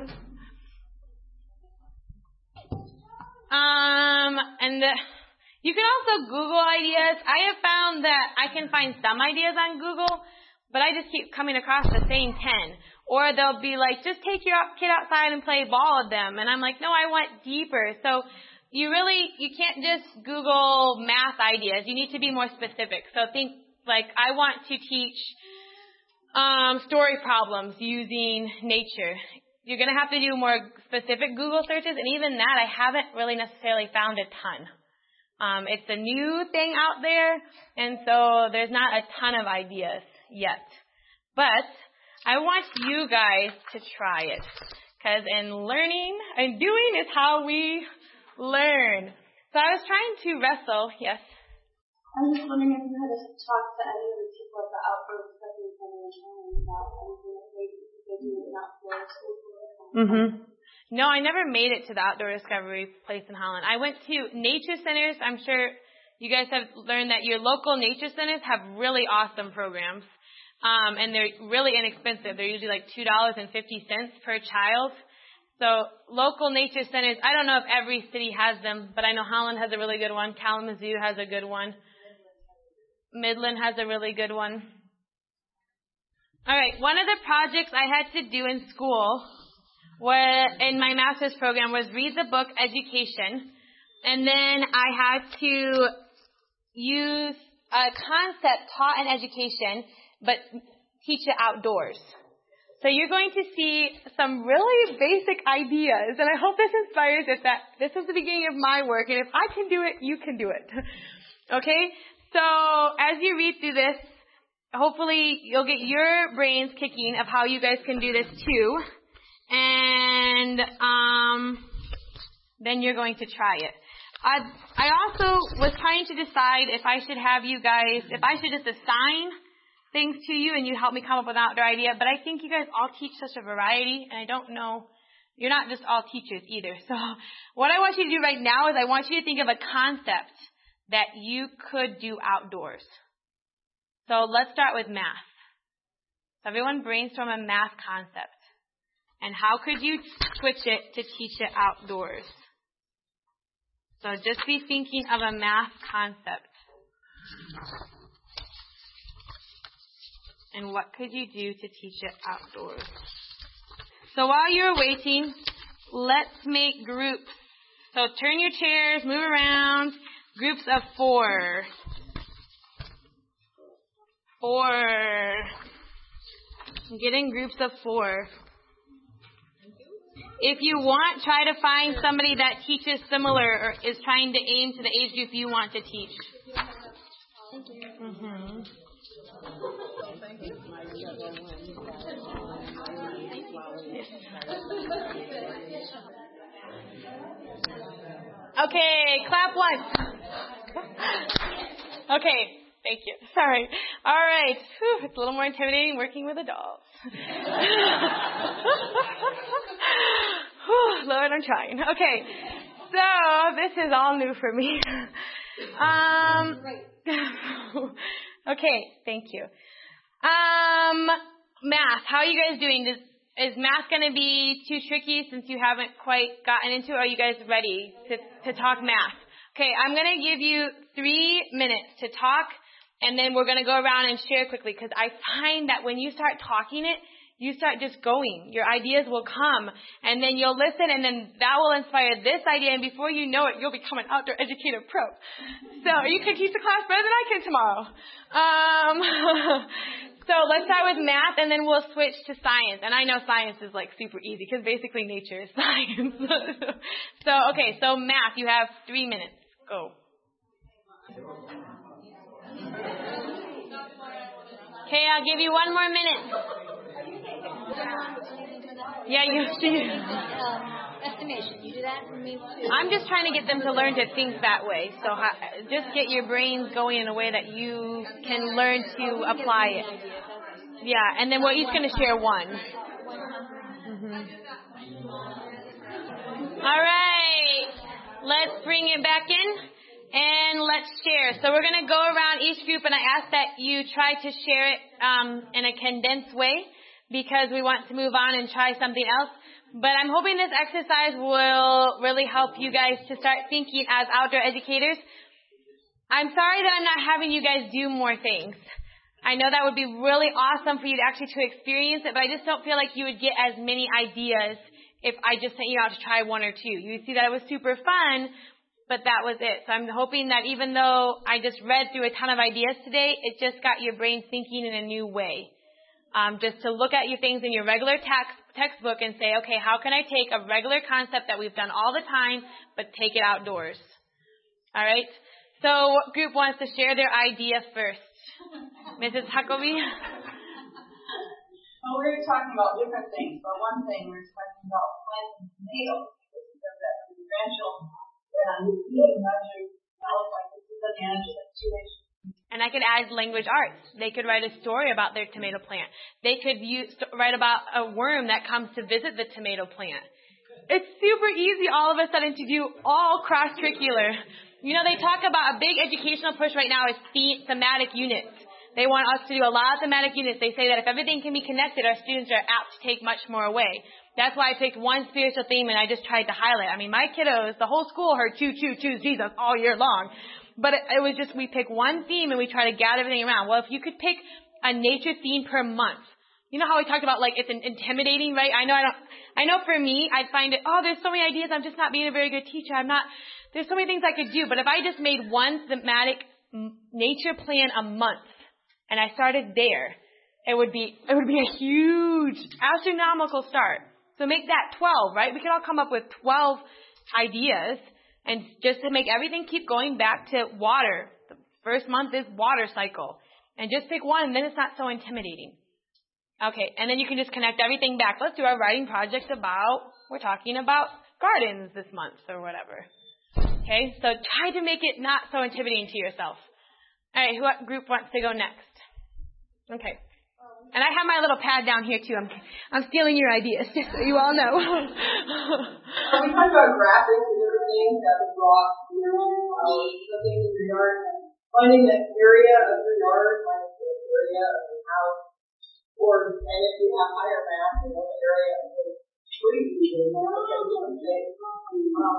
Um, and the, you can also Google ideas. I have found that I can find some ideas on Google, but I just keep coming across the same ten. Or they'll be like, just take your kid outside and play ball with them. And I'm like, no, I want deeper. So you really, you can't just Google math ideas. You need to be more specific. So think like, I want to teach um, story problems using nature. You're going to have to do more specific Google searches, and even that I haven't really necessarily found a ton. Um, it's a new thing out there, and so there's not a ton of ideas yet. But I want you guys to try it, because in learning and doing is how we learn. So I was trying to wrestle, yes? I was just wondering if you had to talk to any of the people at the Outdoor Study Center and about Mhm. No, I never made it to the Outdoor Discovery place in Holland. I went to nature centers. I'm sure you guys have learned that your local nature centers have really awesome programs. Um, and they're really inexpensive. They're usually like two dollars and fifty cents per child. So local nature centers, I don't know if every city has them, but I know Holland has a really good one. Kalamazoo has a good one. Midland has a really good one. All right, one of the projects I had to do in school, where in my master's program, was read the book Education. And then I had to use a concept taught in education, but teach it outdoors. So you're going to see some really basic ideas, and I hope this inspires it that this is the beginning of my work, and if I can do it, you can do it. Okay? So as you read through this, hopefully you'll get your brains kicking of how you guys can do this too, and um, then you're going to try it. I, I also was trying to decide if I should have you guys, if I should just assign things to you and you help me come up with an outdoor idea, but I think you guys all teach such a variety, and I don't know, you're not just all teachers either. So what I want you to do right now is I want you to think of a concept that you could do outdoors. So let's start with math. So everyone brainstorm a math concept. And how could you switch it to teach it outdoors? So just be thinking of a math concept. And what could you do to teach it outdoors? So while you're waiting, let's make groups. So turn your chairs, move around. Groups of four. Four. Get in groups of four. If you want, try to find somebody that teaches similar or is trying to aim to the age group you want to teach. Mm-hmm. Okay, clap once. Okay, thank you. Sorry. All right. Whew, it's a little more intimidating working with adults. Whew, Lord, I'm trying. Okay, so this is all new for me. Um, okay, thank you. Um, math. How are you guys doing? Does, is math going to be too tricky since you haven't quite gotten into it? Are you guys ready to, to talk math? Okay, I'm going to give you three minutes to talk, and then we're going to go around and share quickly, because I find that when you start talking it, you start just going. Your ideas will come, and then you'll listen, and then that will inspire this idea, and before you know it, you'll become an outdoor educator pro. So you can teach the class better than I can tomorrow. Um, so let's start with math, and then we'll switch to science. And I know science is like super easy, because basically nature is science. So, okay, so math, you have three minutes. Go. Okay, I'll give you one more minute. Yeah, you do. Um, estimation. You do that for me too. I'm just trying to get them to learn to think that way. So ha- just get your brains going in a way that you can learn to apply it. Yeah, and then we're each going to share one. Mm-hmm. All right. Let's bring it back in and let's share. So we're going to go around each group, and I ask that you try to share it um, in a condensed way, because we want to move on and try something else. But I'm hoping this exercise will really help you guys to start thinking as outdoor educators. I'm sorry that I'm not having you guys do more things. I know that would be really awesome for you to actually to experience it, but I just don't feel like you would get as many ideas if I just sent you out to try one or two. You would see that it was super fun, but that was it. So I'm hoping that even though I just read through a ton of ideas today, it just got your brain thinking in a new way. Um, just to look at your things in your regular text, textbook and say, okay, how can I take a regular concept that we've done all the time, but take it outdoors? All right? So what group wants to share their idea first? Missus Huckabee? Well, we were talking about different things, but one thing we were talking about planting tomatoes, because that was grandchildren, and eating measures, like this is a management situation. And I could add language arts. They could write a story about their tomato plant. They could use, write about a worm that comes to visit the tomato plant. It's super easy all of a sudden to do all cross-curricular. You know, they talk about a big educational push right now is the- thematic units. They want us to do a lot of thematic units. They say that if everything can be connected, our students are apt to take much more away. That's why I picked one spiritual theme and I just tried to highlight. I mean, my kiddos, the whole school heard choo, choo, choose Jesus all year long. But it, it was just, we pick one theme and we try to gather everything around. Well, if you could pick a nature theme per month, you know how we talked about, like, it's an intimidating, right? I know I don't, I know for me, I'd find it, oh, there's so many ideas. I'm just not being a very good teacher. I'm not, there's so many things I could do. But if I just made one thematic nature plan a month and I started there, it would be, it would be a huge, astronomical start. So make that twelve, right? We could all come up with twelve ideas. And just to make everything keep going back to water. The first month is water cycle. And just pick one, and then it's not so intimidating. Okay, and then you can just connect everything back. Let's do our writing project about, we're talking about gardens this month or whatever. Okay, so try to make it not so intimidating to yourself. All right, what group wants to go next? Okay. And I have my little pad down here, too. I'm I'm stealing your ideas, just so you all know. So we talked about graphics and different things that would draw uh, something in your yard. Finding an area of your yard, like the area of your house, or, and if you have higher math, you know, the area of the tree, you know, um,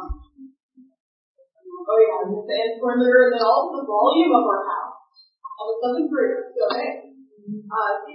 oh yeah, the sand perimeter, and then also the volume of our house. All of a sudden, greater. So, hey. Uh,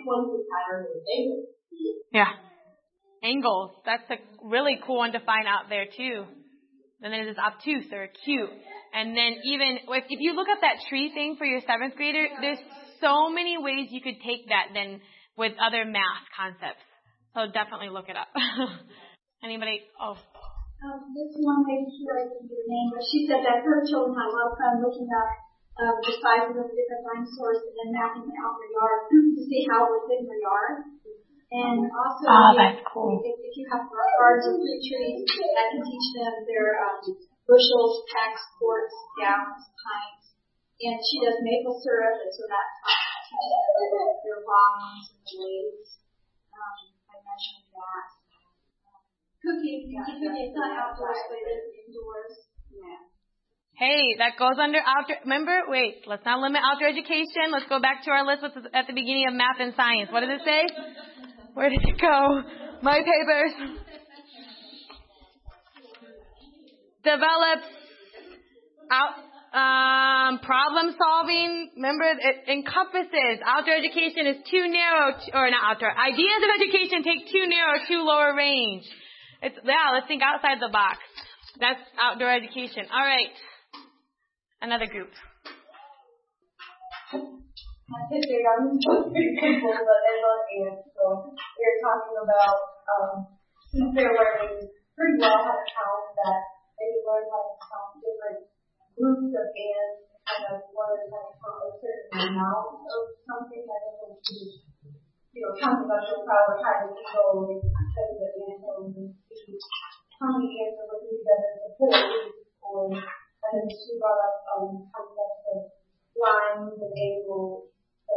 yeah. Angles. That's a really cool one to find out there, too. And then there's obtuse or acute. And then even if, if you look at that tree thing for your seventh grader, there's so many ways you could take that than with other math concepts. So definitely look it up. Anybody? Oh. Um, this one lady here, I think her name, but she said that her children had a lot of fun looking up Um, the sizes of the different dinosaurs and then mapping it out their yard to see how it was in their yard. And also, oh, if, that's cool. if, if you have gardens or fruit trees, that can teach them their um, bushels, packs, quarts, gallons, pints. And she does maple syrup, and so that teaches their volumes and the weights. Um, I mentioned that. Um, cooking, yeah, cooking, it's not outdoors, but it is indoors. Yeah. Hey, that goes under outdoor. Remember, wait, let's not limit outdoor education. Let's go back to our list at the beginning of math and science. What did it say? Where did it go? My papers. Develops out, um, problem solving. Remember, it encompasses. Outdoor education is too narrow, or not outdoor. Ideas of education take too narrow, too lower range. It's, yeah, let's think outside the box. That's outdoor education. All right. Another group. I think they're young, pretty simple, but they're looking at, so they're talking about, um, since they're learning pretty well how to count, that they can learn how to count different groups of ants, kind of learn how to count a certain amount of something that they want to, you know, count about your power, how to control it, study the ants, and how many ants are working together to support it, or, and then she brought up, um, concepts of lines and angles.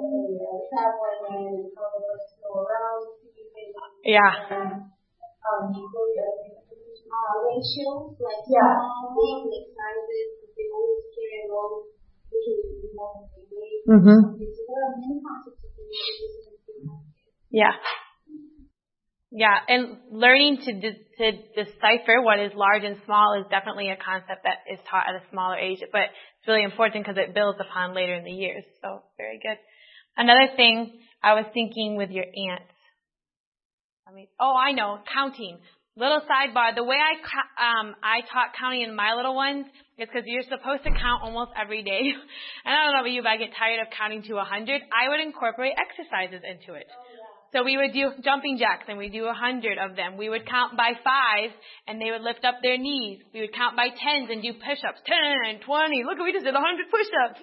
Yeah. Um, uh, ratios, like yeah. small, big sizes, they always carry along, which is more than they weigh. Mm-hmm. So there are many concepts of the Yeah. Yeah, and learning to de- to decipher what is large and small is definitely a concept that is taught at a smaller age, but it's really important because it builds upon later in the years. So very good. Another thing I was thinking with your ants. I mean, oh, I know, counting. Little sidebar. The way I um I taught counting in my little ones is because you're supposed to count almost every day. And I don't know about you, but I get tired of counting to a hundred. I would incorporate exercises into it. So we would do jumping jacks, and we'd do a hundred of them. We would count by five, and they would lift up their knees. We would count by tens and do push-ups. Ten, twenty. Look, we just did a hundred push-ups.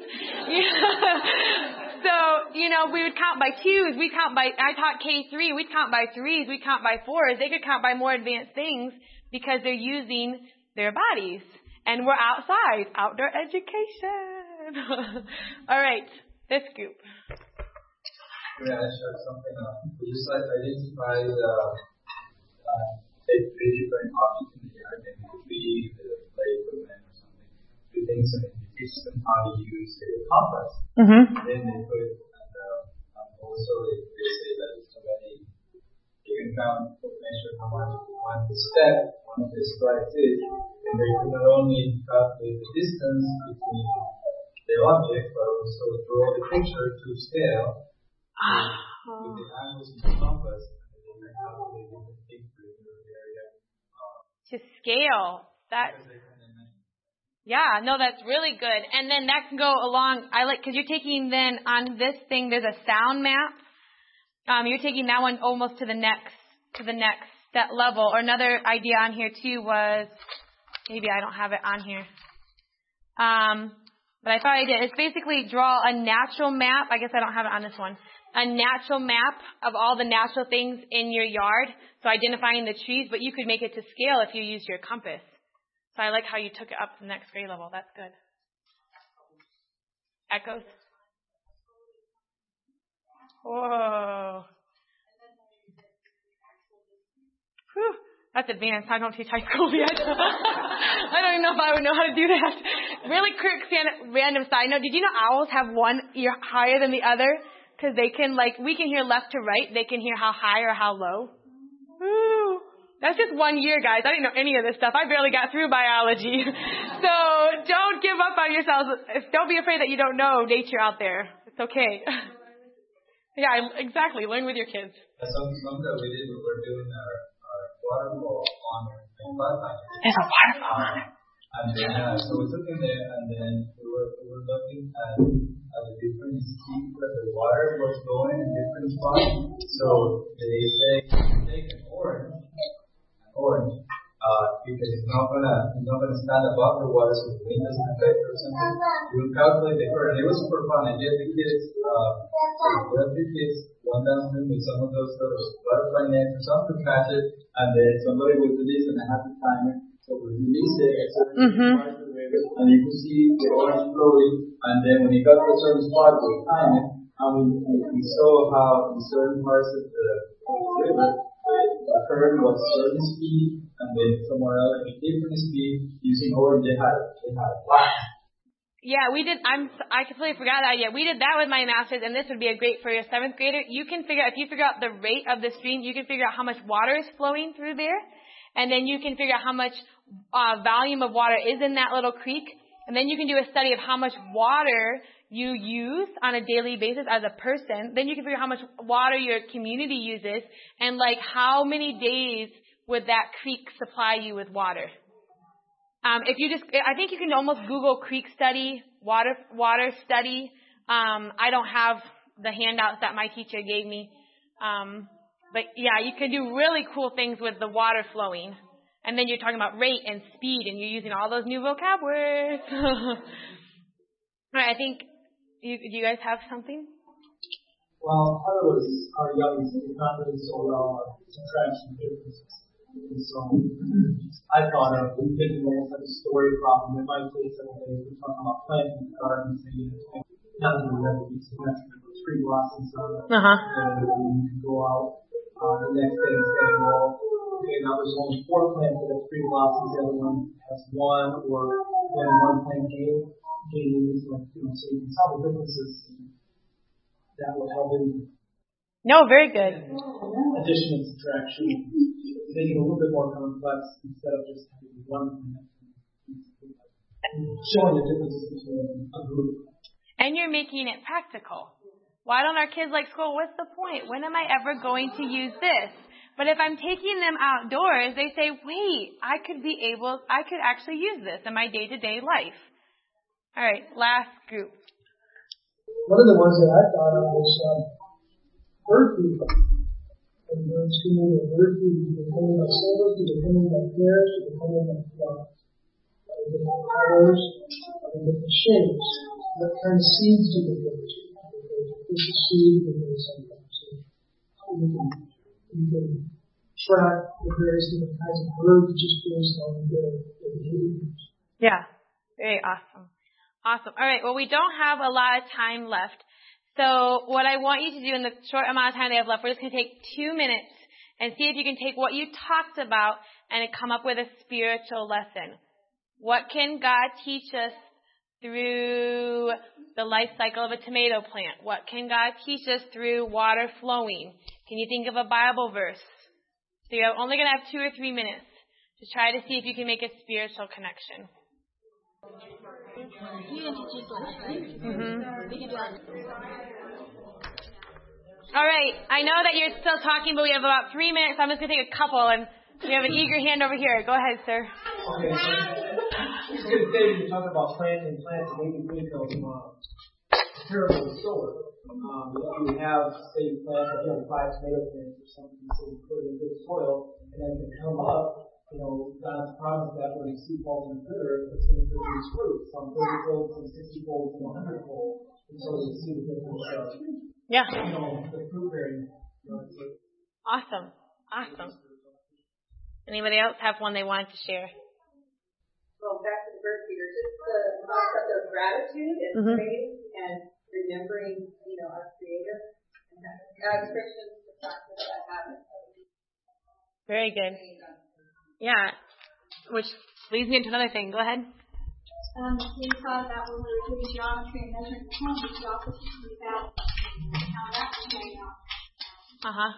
So, you know, we would count by twos. We'd count by, I taught K three. We'd count by threes. We'd count by fours. They could count by more advanced things because they're using their bodies. And we're outside. Outdoor education. All right. this group. May I share something? Uh, we just like identified uh, uh, take three different objects in the yard, maybe the tree, the play equipment, or something. Three things, and you teach them how to use a compass. Mm-hmm. And then they put, and uh, um, also they, they say that it's already, you can count, measure how much one step, one of the strides is, and they can not only calculate the distance between the object, but also draw the picture to scale. Oh. With the angles in the compass, and then they calculate the big area. Uh, To scale. That. Yeah, no, that's really good. And then that can go along. I like because you're taking then on this thing. There's a sound map. Um, you're taking that one almost to the next to the next step level. Or another idea on here too was maybe I don't have it on here. Um, but I thought I did. It's basically draw a natural map. I guess I don't have it on this one. A natural map of all the natural things in your yard. So identifying the trees, but you could make it to scale if you use your compass. So I like how you took it up to the next grade level. That's good. Echoes. Whoa. Whew. That's advanced. I don't teach high school yet. I don't even know if I would know how to do that. Really quick random side note. Did you know owls have one ear higher than the other? Because they can, like, we can hear left to right. They can hear how high or how low. Woo. That's just one year, guys. I didn't know any of this stuff. I barely got through biology. So don't give up on yourselves. Don't be afraid that you don't know nature out there. It's okay. Yeah, exactly. Learn with your kids. Some, some that we did, we were doing our, our waterfall on our pipeline. There's a waterfall on it. And then, uh, so we took him there, and then we were, we were looking at, at the different speeds that the water was going in different spots. So they say, take an orange, an orange, uh, because it's not gonna, it's not gonna stand above the water, so the wind doesn't affect or something. You would calculate the current. It was super fun. I get the kids, uh, so the other kids one downstream with some of those sort of butterfly nets or something to catch it, and then somebody would do this, and I have the timer. So we release it at certain mm-hmm. parts of the river, and you can see the orange floating, and then when you got to a certain spot, we time it, and we, we saw how in certain parts of the river, the current was a certain speed, and then somewhere else at a different speed, using orange, they had, they had a black. Yeah, we did, I'm, I completely forgot that idea. We did that with my master's, and this would be a great for your seventh grader. You can figure out, if you figure out the rate of the stream, you can figure out how much water is flowing through there. And then you can figure out how much uh, volume of water is in that little creek. And then you can do a study of how much water you use on a daily basis as a person. Then you can figure out how much water your community uses. And like how many days would that creek supply you with water? Um, if you just, I think you can almost Google creek study, water, water study. Um, I don't have the handouts that my teacher gave me. Um, But yeah, you can do really cool things with the water flowing. And then you're talking about rate and speed, and you're using all those new vocab words. All right, I think, you, do you guys have something? Well, part of it was our youngest, it's not really so well uh, subtraction differences. And so I thought of thinking of like a story problem. It might take some days to talk about planting the garden, saying it's not that we have to be symmetrical, but tree blossoms on it. Uh-huh. And you can go out. Uh, the next day and say, well, okay, now there's only four plants that have three blossoms, the other one has one, or when one plant gains, gains, like, you know, so you can tell the differences. That will help in. No, very good. Addition and subtraction. Make it a little bit more complex instead of just having one plant. Showing the differences between a group. And you're making it practical. Why don't our kids like school? What's the point? When am I ever going to use this? But if I'm taking them outdoors, they say, wait, I could be able, I could actually use this in my day-to-day life. All right, last group. One of the ones that I thought of was um, bird food. And birds coming to bird food, depending on solar, depending on pairs, depending on flowers. Different colors, different shapes. What kind of seeds do they go to? It's a seed in there sometimes. So you can, you can track the various different kinds of birds just based on their, their behaviors. Yeah, very awesome. Awesome. All right, well, we don't have a lot of time left. So what I want you to do in the short amount of time they have left, we're just going to take two minutes and see if you can take what you talked about and come up with a spiritual lesson. What can God teach us through the life cycle of a tomato plant? What can God teach us through water flowing? Can you think of a Bible verse? So you're only going to have two or three minutes to try to see if you can make a spiritual connection. Mm-hmm. All right. I know that you're still talking, but we have about three minutes. So I'm just going to take a couple, and we have an eager hand over here. Go ahead, sir. Okay. So it's good today you talk about planting plants and making think of um, parable story. Um, if you have, say, you plant again five tomato plants or something, so you put it in good soil, and then they come up. You know, God's promised that when the seed falls in the earth, it's going to produce fruit, some thirty-fold, some sixty-fold, some one hundred-fold. And so you see the difference of, yeah. you know, the fruit bearing. You know, so awesome. Awesome. Anybody else have one they wanted to share? Well, back to the verse, Peter, just the concept of gratitude and mm-hmm. praise and remembering, you know, our Creator. And as Christians, to practice that habit. Very good. Yeah, which leads me into another thing. Go ahead. Um, we thought about when we were doing geometry and measuring the home, we could also teach about how that was going on. Uh-huh.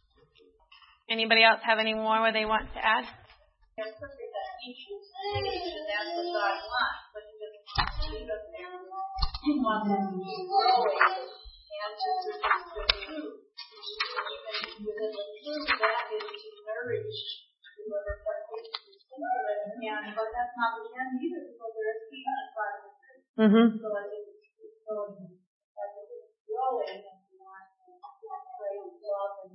Anybody else have any more where they want to add? Yes, perfect. That ancient and that's what God wants, but He doesn't want to leave us there. He wants us to keep growing and to produce good fruit. And within the fruit, that is to nourish whoever participates in it. And but that's not the end either, because there is seed inside of the fruit. Mm-hmm. So as it's growing, as it's growing, and we want to praise, love, and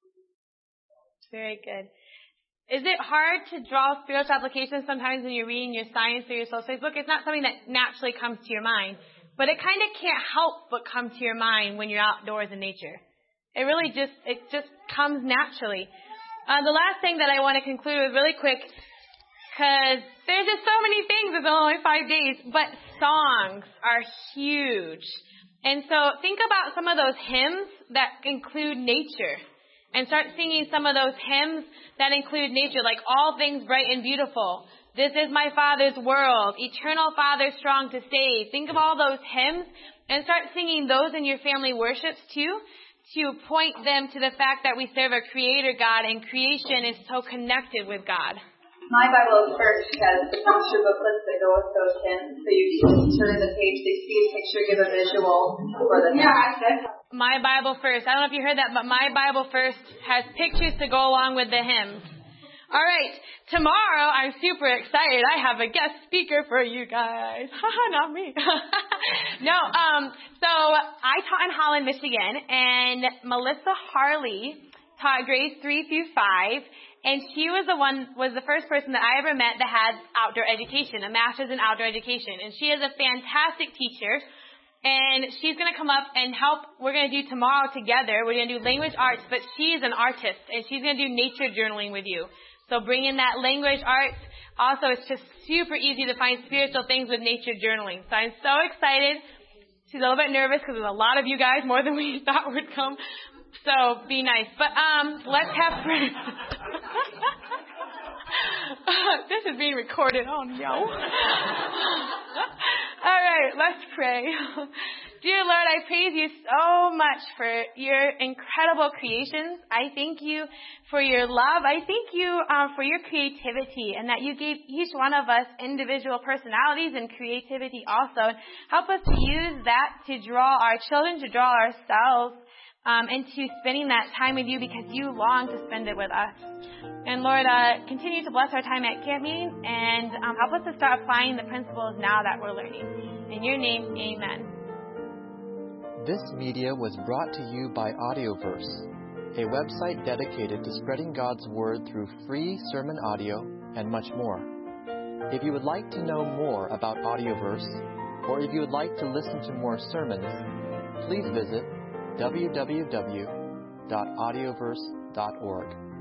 very good. Is it hard to draw spiritual applications sometimes when you're reading your science or your social studies book? It's not something that naturally comes to your mind, but it kind of can't help but come to your mind when you're outdoors in nature. It really just, it just comes naturally. Uh, the last thing that I want to conclude with really quick, because there's just so many things, it's only five days, but songs are huge. And so think about some of those hymns that include nature. And start singing some of those hymns that include nature, like All Things Bright and Beautiful, This Is My Father's World, Eternal Father Strong to Save. Think of all those hymns and start singing those in your family worships too, to point them to the fact that we serve a Creator God and creation is so connected with God. My Bible Church has the picture booklets that go with those hymns, so you can turn the page, they see a picture, give a visual for the yeah. My Bible First. I don't know if you heard that, but My Bible First has pictures to go along with the hymns. All right. Tomorrow, I'm super excited. I have a guest speaker for you guys. Haha, not me. No, um, so I taught in Holland, Michigan, and Melissa Harley taught grades three through five, and she was the one, was the first person that I ever met that had outdoor education, a master's in outdoor education, and she is a fantastic teacher. And she's going to come up and help. We're going to do tomorrow together. We're going to do language arts, but she's an artist, and she's going to do nature journaling with you. So bring in that language arts. Also, it's just super easy to find spiritual things with nature journaling. So I'm so excited. She's a little bit nervous because there's a lot of you guys, more than we thought would come. So be nice. But um, let's have prayer. This is being recorded. Oh, no. All right, let's pray. Dear Lord, I praise you so much for your incredible creations. I thank you for your love. I thank you um, for your creativity and that you gave each one of us individual personalities and creativity also. Help us to use that to draw our children, to draw ourselves um, into spending that time with you because you long to spend it with us. And Lord, uh, continue to bless our time at camp meeting and um, help us to start applying the principles now that we're learning. In your name, amen. This media was brought to you by Audioverse, a website dedicated to spreading God's Word through free sermon audio and much more. If you would like to know more about Audioverse, or if you would like to listen to more sermons, please visit w w w dot audioverse dot org.